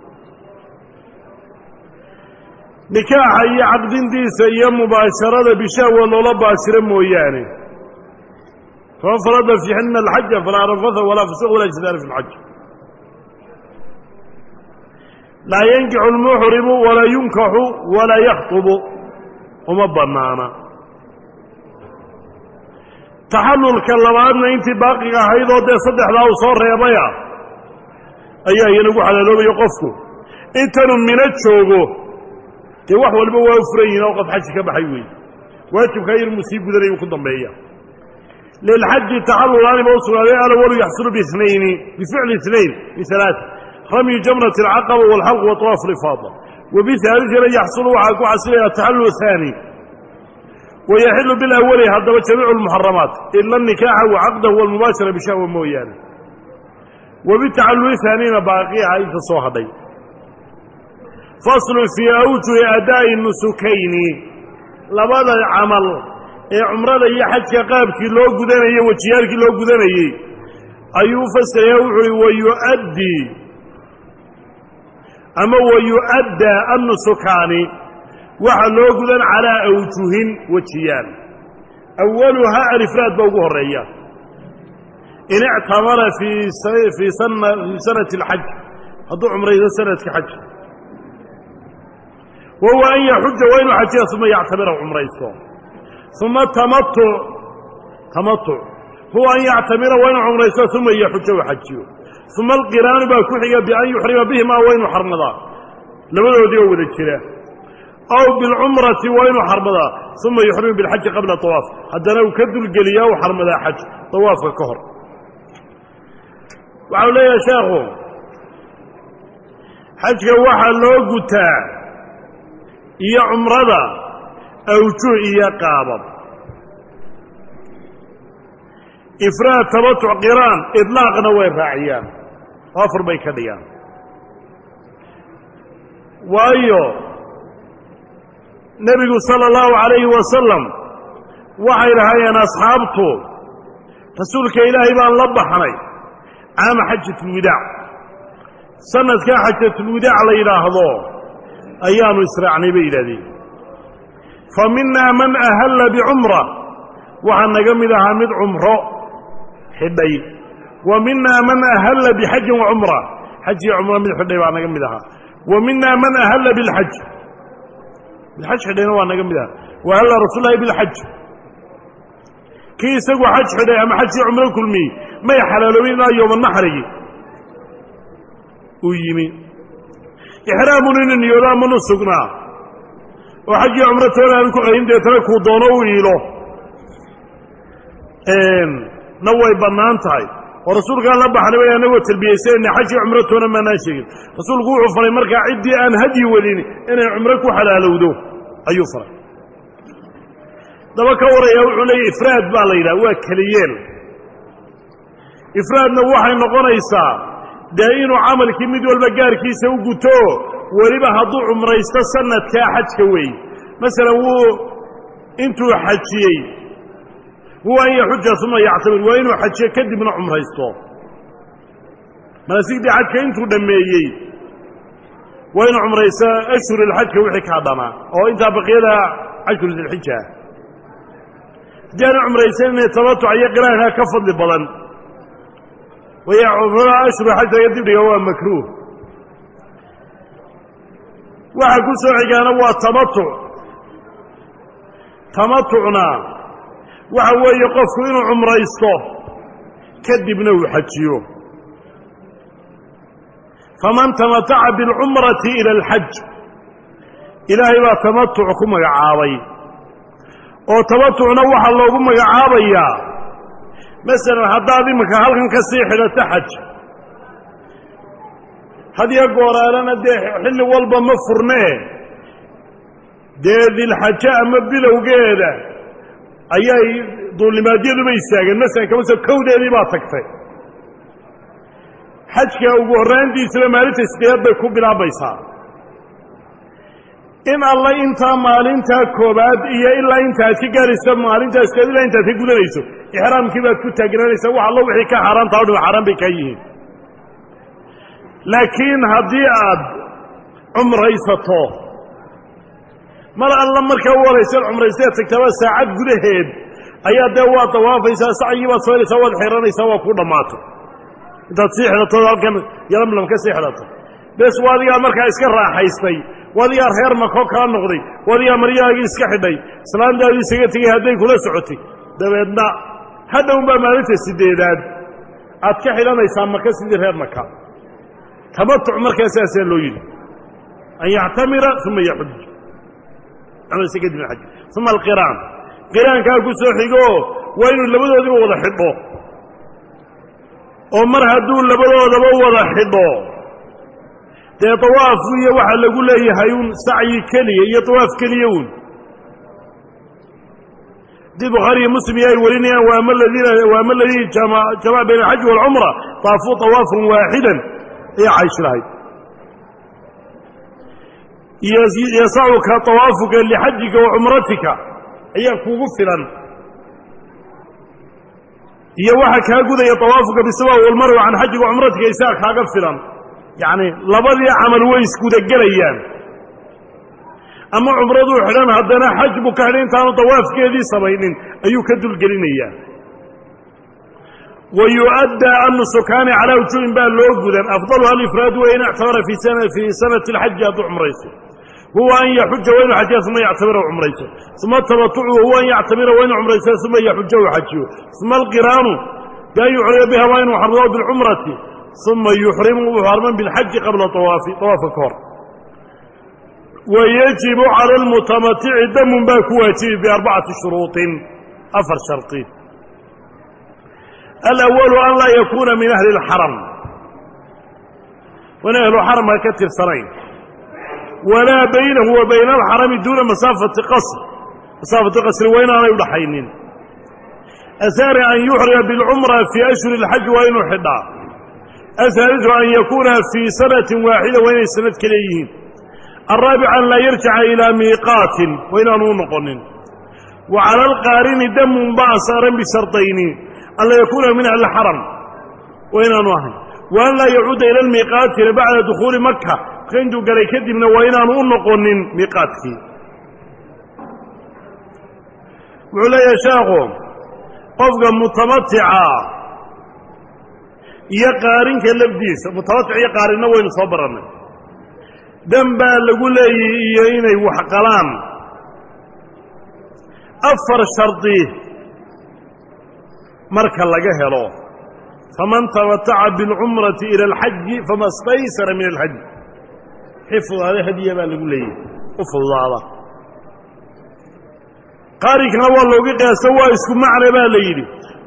nikaaxa iyo caqdintiisa iyo mubaasharada bishahwa loola baashiro mooyaane faman farada fiihinna alxaja falaa rafatha walaa fusuuq walaa jidaala fi lxaj laa yankixu lmuxrimu walaa yunkaxu walaa yakhtubu uma bannaana taxallulka labaadna intii baaqiga ahayd oo dee saddexdaa uu soo reebaya ayaa iyanagu xalaaloobaya qofku intanuu mina joogo dee wax walba waa u furan yihin oo qof xaji ka baxay weeye waajibkaa inuu sii gudanaya uu ku dambeeya lilxaji taxallulaani ba u sugnaaday alawalu yaxsulu biinayni bificli inayn min alaaa ramyu jamrati alcaqaba walxalq wa tawaaf lifaada wabihaalidina yaxsulu waxaa ku xasilaya taxallul haani wayaxilu bilawali haddaba jamiicu lmuxaramaat ila anikaaxa wacaqdahu walmubaashara bishahwa mooyaane wabitacalluli haaniina baaqiyaha inta soo hadhay faslun fii awjuhi adaa'i nusukayni labada camal ee cumrada iyo xajka qaabkii loo gudanayey wejiyaalkii loo gudanayey ayuu fasiraya wuxuu hi wayu'addii ama wayu'addaa annusukaani waxa loo gudan calaa awjuhin wejiyaal awaluhaa alifraad ba ugu horreeya in ictamara fii sanati alxaj hadduu cumraydo sanadka xaj wahuwa an yaxuja waa inuu xajiya uma yactamira cumraysto uma tamatuc huwa an yactamira waa inuu cumraysto uma yaxuja u xajiyo uma alqiraanu baa ku xiga bian yuxrima bihimaa waa inuu xarmadaa labadoodii oo wada jira aw bilcumrati waa inuu xarmadaa uma yuxrimu bilxaji qabla tawaaf haddana uu ka dulgeliyaa u xarmadaa xaj tawaafka ka hor waxau leeyahay sheekhu xajka waxaa loo gutaa iyo cumrada awjuh iyo qaabab ifraad tamatuc qiraan idlaaqna way raaciyaan oo afar bay ka dhigaan waayo nebigu sala allahu calayhi wasalam waxay lahaayeen asxaabtu rasuulka ilaahay baan la baxnay caama xajatulwidaac sanadkaa xajatulwidaac la yidhaahdo ayaanu israacnay bay yidhahdeen fa minaa man ahalla bicumra waxaa naga mid ahaa mid cumro xidhay wa minaa man ahalla bixajin wa cumra xaj iyo cumro mid xidhay baa naga mid ahaa wa minaa man ahalla bilxaj bilxaj xidhayna waa naga mid ahaa wahalla rasuul lahi bilxaj kii isagu xaj xidhay ama xaj iyo cumro kulmiyey may xalaaloobin ilaa yowmanaxrigi uu yimi ixraamun inu niyoodaa manu sugnaa oo xaj iyo cumro toona aanu ku qayin deetana kuu doono u iilo na way bannaan tahay oo rasuulkaan la baxnay bay anagoo talbiyeysanayna xaj iyo cumro toona maanaan sheegin rasuulku wuxuu faray markaa ciddii aan hadyi wadin inay cumro ku xalaalowdo ayuu faray daba ka waraya wuxuu leeyahy ifraad baa la yidhaha waa keliyeel ifraadna waxay noqonaysaa dee inuu camalkii mid walba gaarkiisa u guto weliba hadduu cumraysto sanadkaa xajka weey masalan wuu intuu xajiyey huwa an yaxuja uma yactamir waa inuu xajiyo kadibna cumraysto مناسك دي حجك انتو دميي وين عمريسا أشهر الحج وحي كادما أو انت بقيلها أشهر ذي الحجة جانا عمريسا إن يتمتع يقراها كفض لبلن وهي عمرها أشهر الحج يدب لي هو مكروه وحكو سوحي كان هو تمتعنا وهو يقف إنه عمريسته كدبنا وحجيه فمن تمتع بالعمرة إلى الحج إلهي ما تمتعكم عاوي أو تمتع نوح الله كم عاوي مثلا هذا مك هلكن كسيح إلى تحج هذه يقول لنا ده حل والبا مفرناه ده ذي الحج أما بلو جيدا أيها دول ما ديروا ما يستاجن مثلا كمثل كودة دي ما تكفي حجك ugu horaantiisa maalinta sideed bay ku bilaabaysaa in Allah inta maalinta koobaad iyo ilaa inta aad ka gaarayso maalinta sideed ilaa inta aad ka gudanayso ihraamkii baad ku taagnanaysaa wax Allah wixii ka xaraanta oo xaraam bay ka yihiin laakiin haddii aad umraysato mar Allah markaa waraysan umraysato tagtaba saacad gudaheed ayaa dee waa tawaafaysaa sacyi baad soo wad xiranaysaa waa ku dhamaato انت تصيحلته halkan yalamlam ka siixlato bes wadiga marka iska raaxaystay wadiga reer ma ko ka noqday wadiga maryaagi iska xidhay salaandaadi isaga tagay haday kula socotay dabeedna hadhow ba maalinta sideedaad aad ka xilanaysaa marka sidii reer maka tamattu marka asaasay loo yiri an ya'tamira thumma yahujj ama sigid min hajj thumma al-qiran qiranka ku soo xigo waa inuu labadoodiba wada xidho oo mar hadduu labadoodaba wada xidho dee tawaaf iyo waxa lagu leeyahay un sacyi keliya iyo tawaaf keliya un dii Bukhari Muslim ay warinayaan waa maladii jamaa bayna alxaj walcumra taafuu tawaafan waaxidan ay caishrahay yasacuka tawaafuka lixajika wa cumratika ayaa kuugu filan iyo waxa ka gudaya tawaafuka bisawa wal marwa an hajj wa umratka isaa kaaga filan yaani labadii amal way isku dagelayaan ama umradu xiran hadana hajj bu ka xiran taano tawaafkeedii sabaynin ayuu ka dul gelinaya ويؤدى أن السكان على وجوه بان لو غدان افضلها الافراد وان اعتبر في سنه الحج عمرته هو أن يحج وين حج ثم يعتمر عمرته ثم التمتع هو أن يعتمر وين عمرته ثم يحج وحجه ثم القران لا يحرم بها وين حرمه بالعمرة ثم يحرم حرما بالحج قبل طواف الكور ويجب على المتمتع دم باكواته ب4 شروط أفر شرطين الأول أن لا يكون من أهل الحرم وأن أهل الحرم كثير سرين ولا بينه وبين الحرم دون مسافة قصر وين أنا يضحينين أثار أن يحرم بالعمرة في أشهر الحج وين حدا الثالث أن يكون في سنة واحدة وين سنة كليين الرابع أن لا يرجع إلى ميقات وين نقنن وعلى القارن دم باصارا بشرطين أن لا يكون من أهل الحرم وين نوحي وأن لا يعود إلى الميقات بعد دخول مكة كندو قالي كدبنا وين نقنن ميقاتك وعلى يا شاغو قفقا متمتعا يا قارن كاللبديس متمتع يا قارن وين صبرنا دنبا لقول لي وحقلان أفر شرطي مركا لقهلو فمن تمتع بالعمرة إلى الحج فما استيسر من الحج حفظ هذه هدية ما لقول لي أفضل هذا قاري كان والله وقيقى سوى اسكو معنا ما ليلي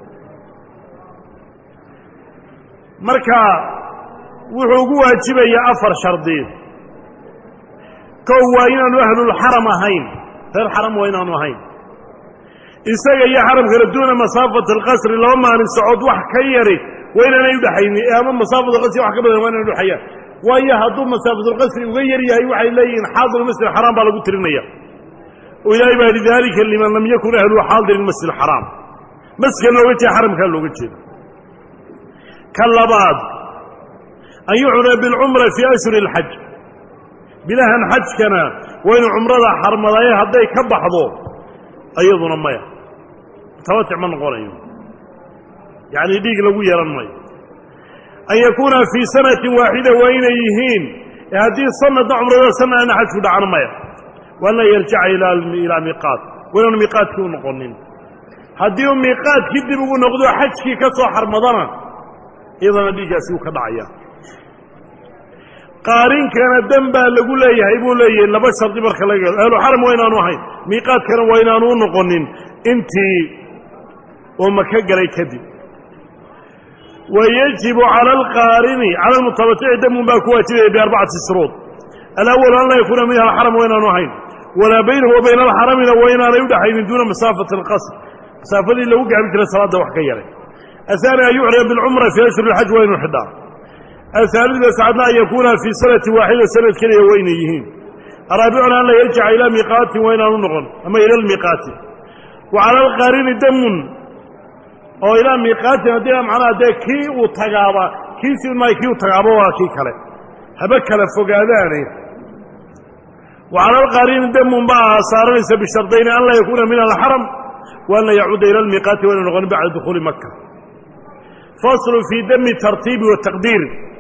مركا وحقوها جبية أفر شرطين كوين أهل الحرم هين غير حرم وين هين إنسان يا حرم غير دون مسافة القصر لو ما نسعود وحكيري وين أنا يدحيني أمام مسافة القصر وحكبر وين أنا يدحيا ويا هضم مسافة القصر وغير يا وحي لين حاضر المسجد الحرام على قلت لنا وإلى بعد ذلك لمن لم يكن أهله حاضر المسجد الحرام مسجد لو جت حرم كان لو جت كلا بعد أن يعرى بالعمرة في أشهر الحج بلهن حج كان وين عمرة حرم ضايها هدي كبحضو أيضا مايا متواتع من غورين يعني ديق لوية رمي أن يكون في سنة واحدة وين يهين هذه السنة عمرة سنة أنا حج ودعان مايا ولا يرجع إلى ميقات وين ميقات كون قرنين هذه ميقات كده بيقول نقضوا حج كي كسو حرمضان إذا ديق أسيوك دعيا قارين كان الدنبا لقول لي يقول لي لبشر دي برخ لقى قالوا حرم وين أنا وحين ميقات كان وين أنا ونقنين أنتي ومكجري كذب ويجب على القارن على المتمتع دم باكواته بأربعة شروط الأول أن لا يكون منها الحرم وين أنا وحين ولا بينه وبين الحرم وين أنا يدحي من دون مسافة القصر مسافة اللي وقع مثل الصلاة وحكيري الثاني يعرى بالعمرة في أشهر الحج وين الحدار الثالث سعدنا أن يكون في سنة واحدة سنة كلية وين يهين الرابعنا أن لا يرجع إلى ميقات وين نغن أما إلى الميقات وعلى القارين دم أو إلى ميقات هذا معنا ده كي وتجابا كي سيما كي وتجابا وكي كله هبك فوق هذاني وعلى القارين دم بقى صار ليس بالشرطين أن لا يكون من الحرم وأن لا يعود إلى الميقات وين نغن بعد دخول مكة فصل في دم الترتيب والتقدير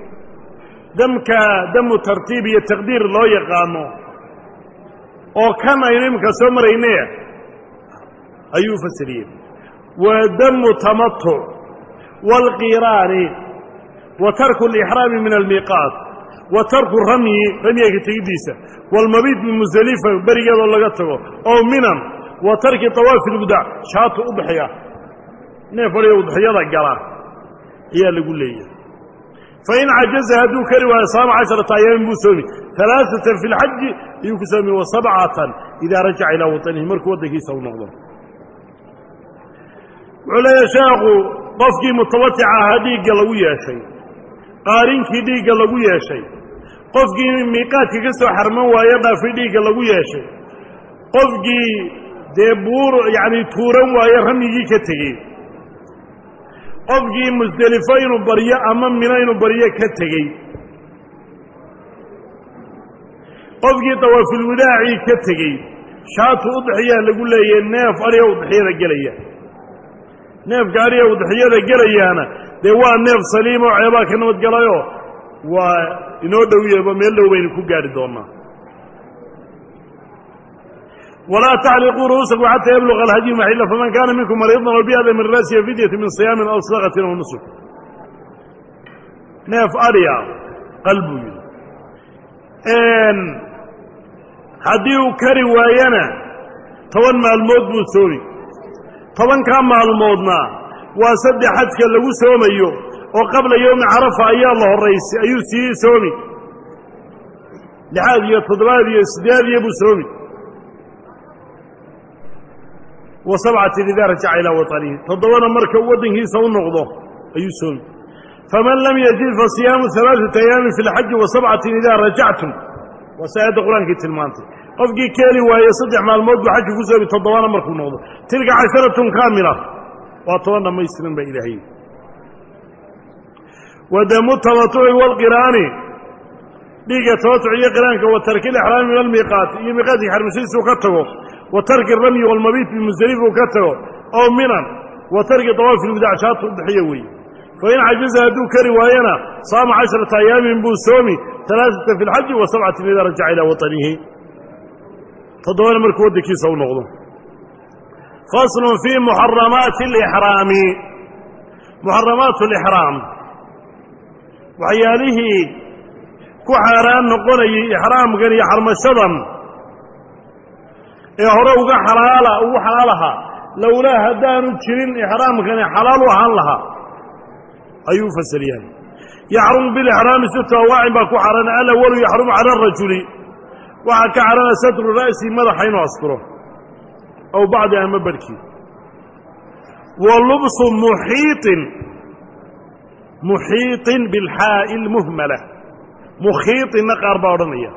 دم ترتيبي التقدير لا يقانو او كما ينمك سمرينيه ايو فسرين ودم تمتع والقيران وترك الإحرام من الميقات وترك الرمي كتيديسة والمبيت من مزدلفة بريقة الله قطعه او منن وترك طواف الوداع شاط أضحية نفر أضحية القرار هي اللي يقول لي فإن عجز هدو كري وصام 10 أيام بوسومي 3 في الحج يكسومي و7 إذا رجع إلى وطنه مركو ودك يسوي نغضر ولا يشاق قفكي متوتعة هدي قلوية شيء قارنك دي قلوية شيء قفكي ميقاتك كسو حرمان ويبقى في دي قلوية شيء قفكي ديبور يعني تورن ويرمي كتغي qofkii musdalifo inuu baryo ama mina inuu baryo ka tegey qofkii tawaaful wadaaci ka tegey shaatu udxiya lagu leeyahay neef ariga udxiyada galaya neefka ariga udxiyada galayana dee waa neef saliim oo ceebaa ka nabad galayo waa inoo dhow yeeba meel dhow baynu ku gaari doonaa ولا تعلقوا رؤوسكم حتى يبلغ الهدي محله فمن كان منكم مريضا أو بهذا من رأسه فدية من صيام أو صدقة أو نسك ناف أريا قلبه إن حديو كري ويانا طوان مع الموت بوسوري طوان كان مع الموتنا وسد حدك اللي سومي وقبل يوم عرفة أي الله الرئيس أيو سي سومي لحاذ يتضباد يسداد يبو سومي و7 إذا رجع إلى وطنه تضوانا مركب ودنه سوى النغضه أي سوم فمن لم يجد فصيام 3 أيام في الحج و7 إذا رجعتم وسيد قرآن كي تلمانتي قفقي كالي وهي صدح مع الموت بحج فسوى تضوانا مركب النغضه تلك 10 كاملة وأطوانا ما يسلم بإلهي ودم التمتع والقران ديك التمتع قرانك وترك الإحرام من الميقات ميقات يحرم سيسو كتبه وترك الرمي والمبيت بالمزدلفة وكتبه أو منن وترك طواف الوداع شاط الضحيوي فإن عجز هدو كرواينا صام 10 أيام من بوسومي 3 في الحج و7 إذا رجع إلى وطنه تضوان مركود كيسا ونغضه فصل في محرمات الإحرام محرمات الإحرام وعياله كحران نقول إحرام قال يحرم الشضم يهروك حلالا وحلالها لولا هدان تشرين إحرام كان حلال وحلالها أيوه فسريان يحرم بالإحرام 6 أواعي باكو حران الأول يحرم على الرجل وحكى على ستر رأسي ماذا حين أذكره أو بعدها مبركي واللبس محيط بالحاء المهملة محيط نقار باورنية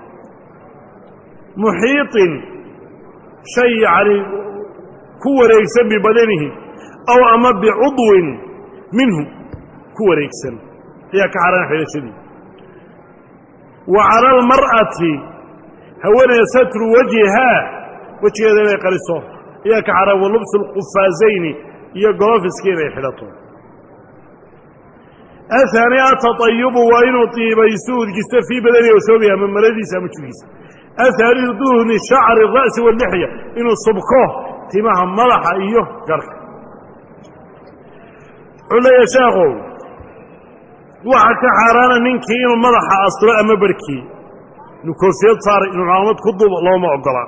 محيط شيء يعني كوريكسن ببدنه أو أما بعضو منه كوريكسن هي كحران حيث شديد وعلى المرأة هونا ستر وجهها وجهها ذا يقرصه إياك عرب ولبس القفازين إيا قرافس كينا يحلطون الثانية تطيب وإن طيب يسود جسد في بدنه وسوبها من مرديس أمتشويس الثالث دهن شعر الرأس واللحية إنه صبكوه تماها ملحة إيوه قرق علا يا شاغو وحكا حارانا ننكي إنه ملحة أصلاء مبركي إنه كوفيات صار إنه العامات كضب اللهم أقلا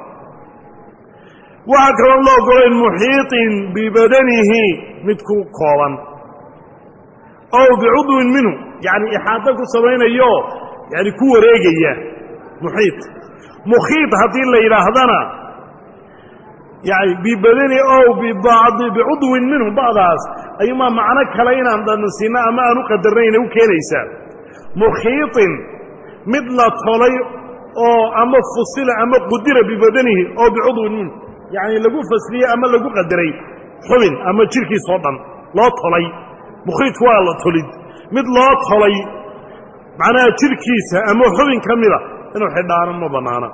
وحكا الله قرين محيط ببدنه متكو قوان أو بعضو منه يعني إحاطك سبين أيوه يعني كو ريقية محيط مخيط هذه اللي يلاحظنا يعني ببدنه أو بعضو منه بعض هذا أيما معنى كلينا عند النسينا أما أنو قدرين وكيليسا مخيط مثل طلي أو أما فصل أما قدر ببدنه أو بعضو منه يعني لقوا فصلية أما لقوا قدرين حبن أما تشركي صوتا لا طلي مخيط ولا طلي مثل لا طلي معناها تشركيسا أما حبن كاملة إنه حدارا ما بنانا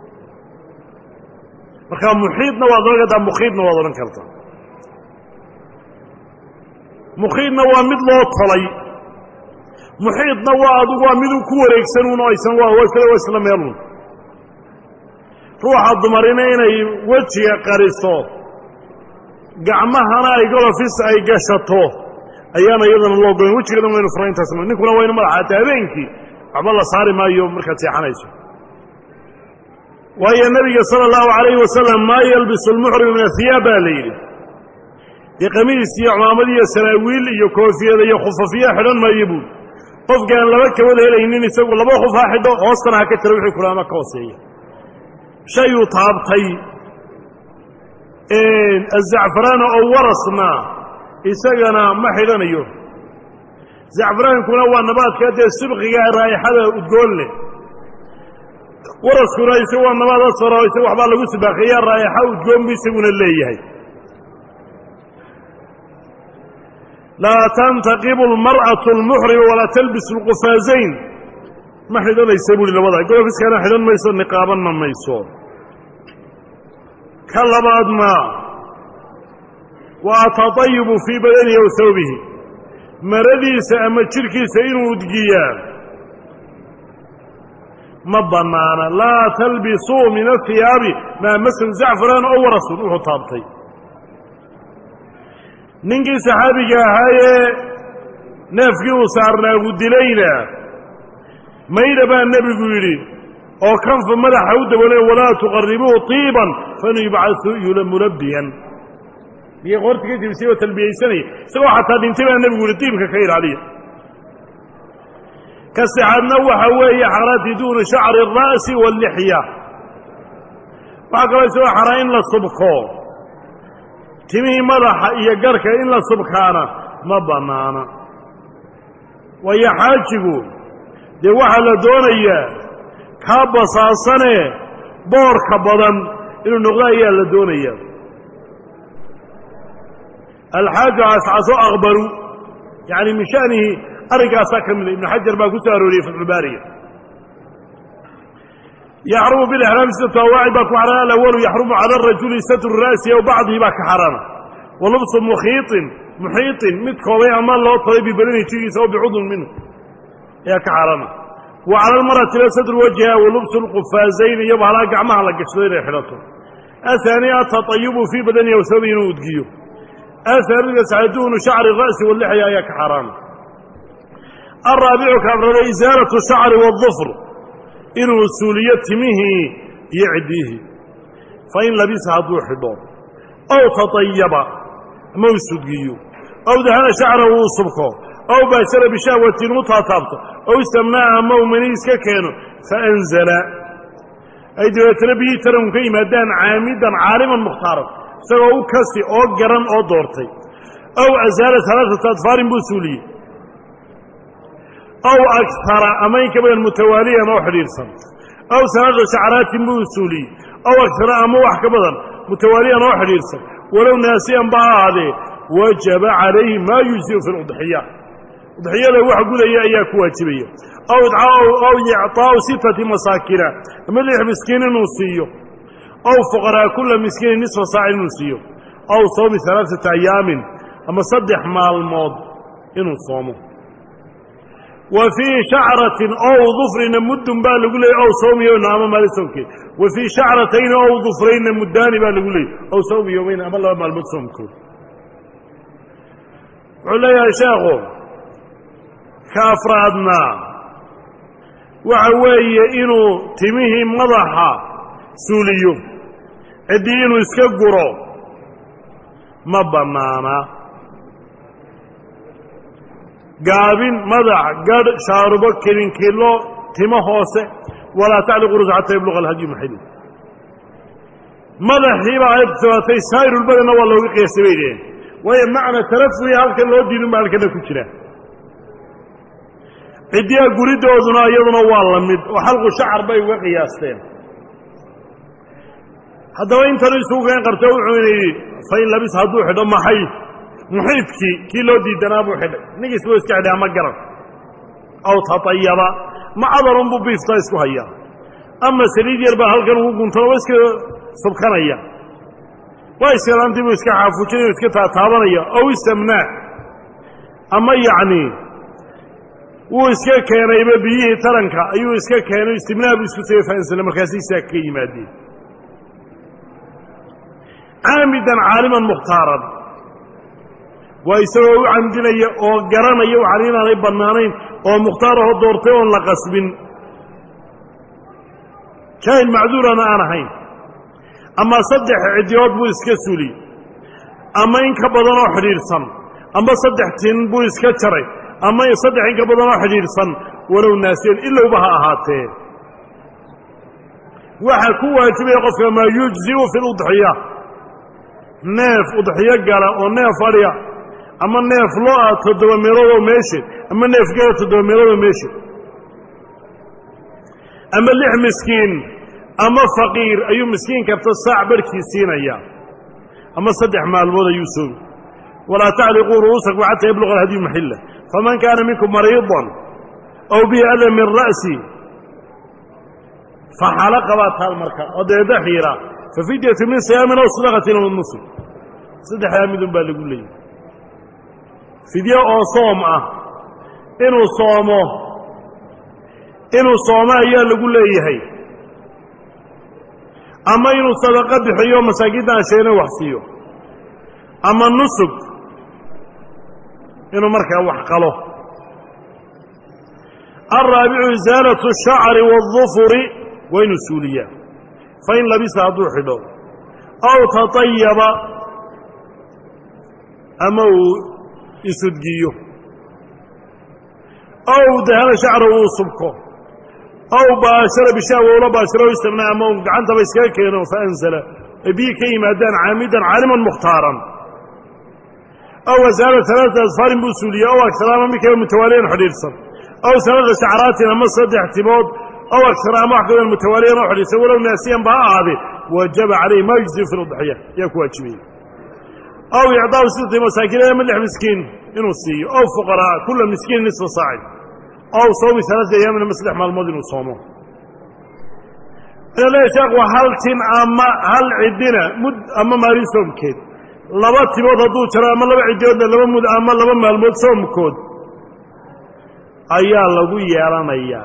marka muxiidna waa dalgada muxiidna waa oran kartaa muxiidna waa mid loo tolay muxiidna waa adigu waa mid ku wareegsan oo aysan waa isla meelun ruuxa dumarina inay wajiga qariso gacmahana ay golofis ay gashato ayaana iyadana loo goyn wajiga dhan waynu furayntaas ninkuna waynu madaxa habeenkii waxba la saari maayo markaad seexanayso وهي النبي صلى الله عليه وسلم ما يلبس المحرم من الثياب ليلي يقميص يعمامدية سراويل يكوفية يخففية حلان ما يبون قف كان لبك وده إلينين يسوق لبا خفا حدا أصلا هكا تروحي كلامة كوسية شيء طابطي الزعفران أو ورصنا يساقنا ما حلان أيوه زعفران يكون أول نبات كده السبغي رايحة وتقول لي ورسكنا يسوى النماذج الصراء ويسوى حبال لقو سباقية رايحة وجوم بيسوون اللي لا تنتقب المرأة المحرم ولا تلبس القفازين ما حدا يسيبوا لي الوضع يقولوا فيس كان حدا ما يصير نقابا ما يصير كلا بعد ما وأتطيب في بدنه وثوبه مردي سأما تشركي سينو ودقيان ما بنانا لا تلبسوا من الثياب ما مثل زعفران أو رسول وطابطي ننجي صحابي هاي نفقي وصارنا ودلينا ما يدبا النبي يقولي أو كان في مدح عودة ولا تقربوه طيبا فنيبعث ملبيا هي غورتك تبسيوة تلبية سنة سوى حتى تنتبه النبي يقول طيبك خير عليه كالسحاب نوح وهي حرات دون شعر الرأس واللحية وعقل يسوى حرائن للصبكو تمي ملح يقرك إلا الصبكانا ما بنانا وهي حاجبو دي وحل دونية كابا صاصنة بور كبضا إنه نغاية لدونية الحاجة عسعسو أغبرو يعني من شأنه أرجع ساكن من ابن حجر ما كنت أروري في العبارية يحرم بالإحرام ستة واعي باكو حرانا الأول يحرم على الرجل ستر الرأس أو بعضه باك حرانا ولبس محيط متكوي أمان الله طيب بلني تيجي سوى بعضو منه ياك حرانا وعلى المرأة لا ستر وجهها ولبس القفازين يبقى على قعمها على قشرين يحلطه الثانية تطيب في بدنه وسوي نودقيه الثالثة سعدون شعر الرأس واللحية ياك حرانا الرابع كبر إزالة الشعر والظفر إن وسولية منه يعديه فإن لبسها ضوحضا أو تطيب موسوديه أو دهن شعره وصبكه أو باشر بشهوة متطابطة أو استمناها مومنيس ككانوا فأنزل أي دوات نبي ترى كيما دان عامدا عالما مختارا سواء كسي أو قرن أو دورتي أو أزال ثلاثة أطفال بوسوليه أو أكثر أميك بين المتوالية ما حريرسا أو ثلاث شعرات بوسولي أو أكثر أما وحك بدن متوالية ما حريرسا ولو ناسيا بعض وجب عليه ما يجزئ في الأضحية udxiyada wax gudaya ayaa ku waajibaya aw i'taa'u 6 masaakina ama 6 miskiin inuu siiyo aw fuqaraa kulla miskiin nisfa saac inuu siiyo aw sawmi 3 ayaamin ama 3 maalmood inuu soomo wa fii shacratin aw dufrin muddun baa lagu leeyay aw sawmi yawmin ama maalin soomkeed wa fii shacratayn aw dufrayn muddaani baa lagu leeyay aw sawmi yawmin ama 2 maalmood soomkood wuxuu leeyahay sheekhu ka afraadna waxa weeye inuu timihii madaxa suuliyo ciddii inuu iska guro ma bannaana gaabin madax gadh shaarubo kilinkilo timo hoose walaa tacliqu ruus xataa yabluqa alhadyu maxilli madaxiibaa ayb sabatay saa'irulbadanna waa looga qiyaasay bay dhaheen waayo macna talafuhi halkan loo diidin baa halkana ku jira ciddiya guridooduna iyaduna waa la mid oo xalqu shacar bay uga qiyaasteen haddaba intanu isugu keen qarto wuxuu yidhi fain labis hadduu xidho maxay muxiidkii kii loo diidanaa buu xidhay nigiis buu iska xidhay ama garan aw tatayaba ma cadarunbuu biiftaa isku hayaa ama saliid yar baa halkan ugu guntano waa iska subkanaya waa iskalaantii buu iska xaafujinaya iska taataabanaya aw istamnaa ama yacni wuu iska keenayba biyihii taranka ayuu iska keenay istimnaa buu isku tegey faansale markaasiisaa ka yimaadeen caamidan caaliman mukhtaaran waa isagoo u camdinaya oo garanaya waxaan inaanay bannaanayn oo mukhtaarahoo doortay oon la qasbin kaa'in macduurana aan ahayn ama 3 cidyood buu iska suli ama in ka badanoo xidhiidhsan ama 3 tin buu iska jaray ama 3 in ka badanoo xidhiidhsan walow naasiyeen ilowba ha ahaatee waxaa ku waajibaya qofka maa yujzi'u fi ludxiya neef udxiyo gala oo neef adhiya ama neef lo-a 7 meeloodoo meesheed ama neef gala 7 meeloodoo meesheed ama 6 miskiin ama faqiir ayuu miskiin kasta saac barhkii siinayaa ama 3 maalmood ayuu soomi walaa tacliquu ru'uusakum xataa yabluqa alhadyu maxilla faman kaana minkum mariidan aw bihi adan min ra'si faxalaqa baa taal marka oo deeda xiira fafidyatu min siyaamin aw sadaqatin aw nusuk 3 midun baa lagu leeyahy fidyo oo soom ah inuu soomo ayaa lagu leeyahay ama inuu sadaqo bixiyo masaakiinta aan sheegna wax siiyo ama nusug inuu markaa wax qalo alraabicu isaalatu الshacri waالظufuri waa inuu suuliyaa fain labisa hadduu xidho aw taطayaba ama uu isudgiyo aw dahana shacra uu subko aw baashara bishahwa ula baasharo o istamnaa ama u gacantaba iskaga keeno faanzala ay biyi ka yimaadaan caamidan caaliman mukhtaaran aw asaala 3 asfaarin buu suuliya aw agsara ama mid kale mutawaaliyan xidhiidhsan aw 3 shacraatin ama 3 timood aw agsara ama wax kadan mutawaaliyan oo xidhiidhsan walow naasiyan ba ha ahaadee wajaba calayhi maa yujziu fi ludxiya ayaa ku waajibaya aw icdaa'u 6 masaakiin ama 6 miskiin inuu siiyo aw fuqaraa kulla miskiin nisfa saacin aw sawmi 3 ayaamin ama 3 maalmood inuu soomo ina leeyahay sheekh waa hal tin ama hal ciddina mud ama maalin soomkeed 2 timood hadduu jaro ama 2 ciddoodna 2 mud ama 2 maalmood soomkood ayaa lagu yeelanayaa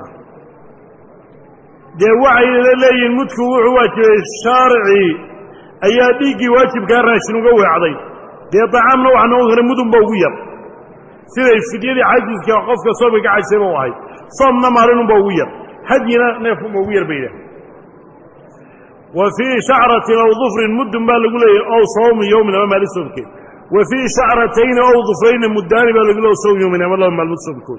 dee waxay leeyihiin mudku wuxuu waajibay shaaricii ayaa dhiiggii waajibkaa raashin uga weecday dee طacaamna waxa noqon kara mudunba ugu yar siday fidyadii cajiska qofka soomka ka cajisayba u ahayd soomna maalinunba ugu yar hadyina neefkunba ugu yar bay idhaah wa fii shacratin aw dufrin muddun baa lagu leeyahy ow sawmi yowmin ama maalin soomkeed wa fii shacratayni ow dufrayni muddaani baa lagu leeyahy sawmi yowmin ama 2 maalmood soomkood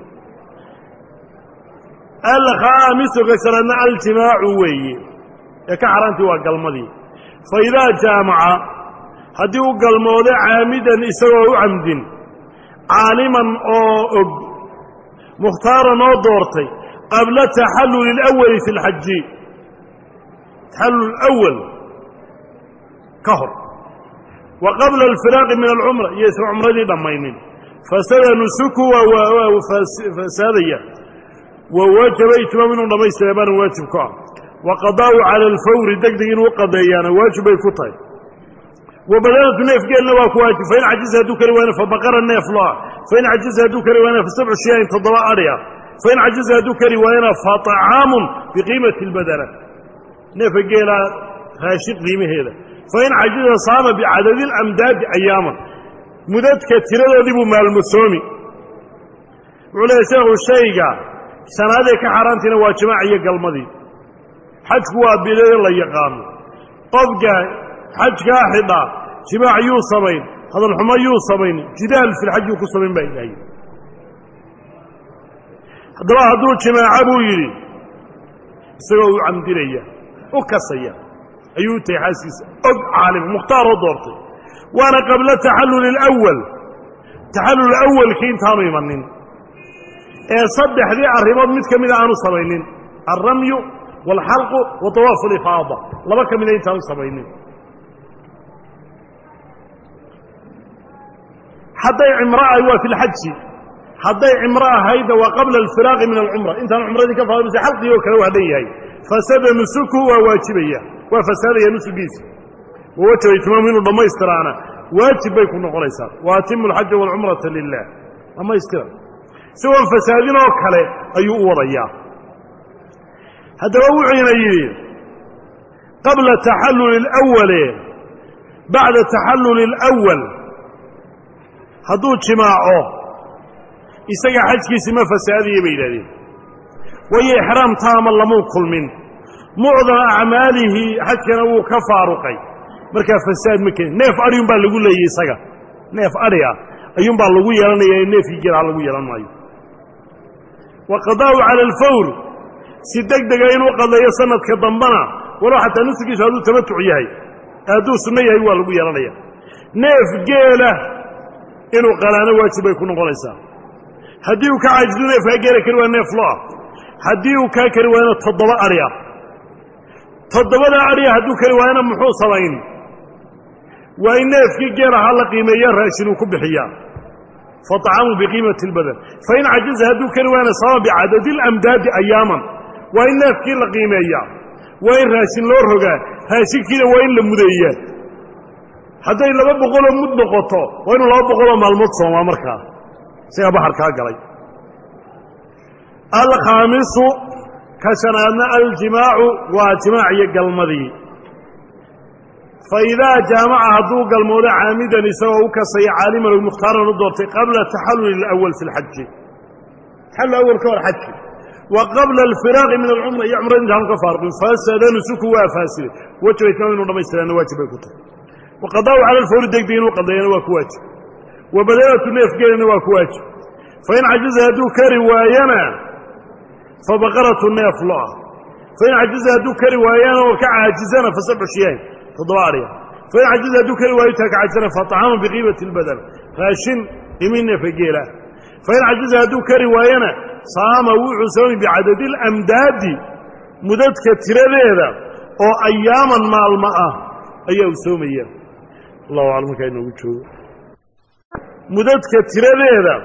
alkhaamisu ka shanaadna aljimaacu weeye ee ka xaaraantii waa galmadii fa idaa jaamaca haddii u galmoodo caamidan isagoo u camdin caaliman oo og mukhtaaran oo doortay qabla taxalluli اlأwali fi اlxaji taxallul اwal ka hor wa qabla alfiraaqi min alcumra iyo isna cumradii dhammaynin فسد نسكه وفسادية وواجب إتمام منه لما يستيبان واجب كعب وقضاء على الفور دقدقين وقضيان واجب يكتب وبدأت نيف قال واك واجب فإن عجزها دوك روانا فبقر النيف لا فإن عجزها دوك روانا فسبع شيئين تضواء أريا فإن عجزها دوك روانا فطعام بقيمة البدنة نيف قال هاشق قيمة هذا فإن عجزها صام بعدد الأمداد أياما مدد كثيرة ذيبوا مع المسومي وعلى شيخ الشيء سنادي كحرانتنا واجماعية قلمدي حجك وابيلي الله يقام طبقا حجك أحدا جماع يوصبين هذا الحما يوصبين جدال في الحج يوصبين بينهي هذا هدو جماع أبو يري سووا عمدينية وكسية أيوتي حاسس عالم مختار ودورتي وانا قبل التحلل الأول كين تامي منين صدح ذي الرماد متكمل عنه صبينين الرمي والحلق وطواف الإفاضة لما كمل عنه صبينين حتى امرأة هو في الحج حتى امرأة هيدا وقبل الفراغ من العمرة انت العمرة دي كفا بس حلقي وكلو هديه فسد نسكه وواجبية وفساد ينسو بيسي ووجب إتمامين ضم يسترانا واجب يكون قريسا واتم الحج والعمرة لله أما يستران سواء فسادين أو كله أيوه وضياه هذا وعينا يريد قبل التحلل الأول بعد التحلل الأول هدو جماعه يسقى حجك سما فسادي يبيلادي وهي إحرام تام الله موكل منه معظم أعماله حتى لو كفارقي مركا فساد مكين نيف أريم باللقول لي يسقى نيف أريا أيوم باللقول يلان نيف يجير على لقول يلان مايو وقضاء على الفور سيدك دقاين وقضاء سنة كضمبنا ولو حتى نسكي هذا تمتع يهي هذا سنية هو لقول يلان نيف جيله إنه قلانا واجب يكون قريسا هديو كعجدون فاقير كروان نيف لا هديو كاكروان تضباء أريا تضباء أريا هدو كروان محوصلين وإن نيف كيجيرها هلا قيمة يرهشن وكبحيا فطعامه بقيمة البدن فإن عجز هدو كروان صار بعدد الأمداد أياما وإن نيف كي لقيمة وإن رهشن لورهقا هاشي كده وإن لمدية حتى إلا بقوله مدنقطه وإنه لا بقوله مالمدصة ومامركا سيها بحر كاقلي الخامس كشنان الجماع وجماع يقلمذي فإذا جامع هدوق المولى عامدا يسوى كسي عالما المختار نضرتي قبل التحلل الأول في الحج حل أول كور حج وقبل الفراغ من العمر يعمر عندهم كفار فاسد نسكوا وفاسد وجه يتنون ونما يستلان واجب يكتب وقضاء على الفور الدقدين وقضينا وكواجب وبدأت النفقين وكواجب فإن عجز هدوك رواينا فبقرة النيف لا فإن عجز هدوك روايانا وكعاجزنا فسبع شيئين تضواريا فإن عجز هدوك روايتك عجزنا فطعام بقيمة البدن فاشن يمين فقيلة فإن عجز هدوك روايانا صام وعسوي بعدد الأمداد مدد كثيرة لذا أو أياما مع الماء أيه سومية الله أعلم كأنه وجهه مدد كثيرة لذا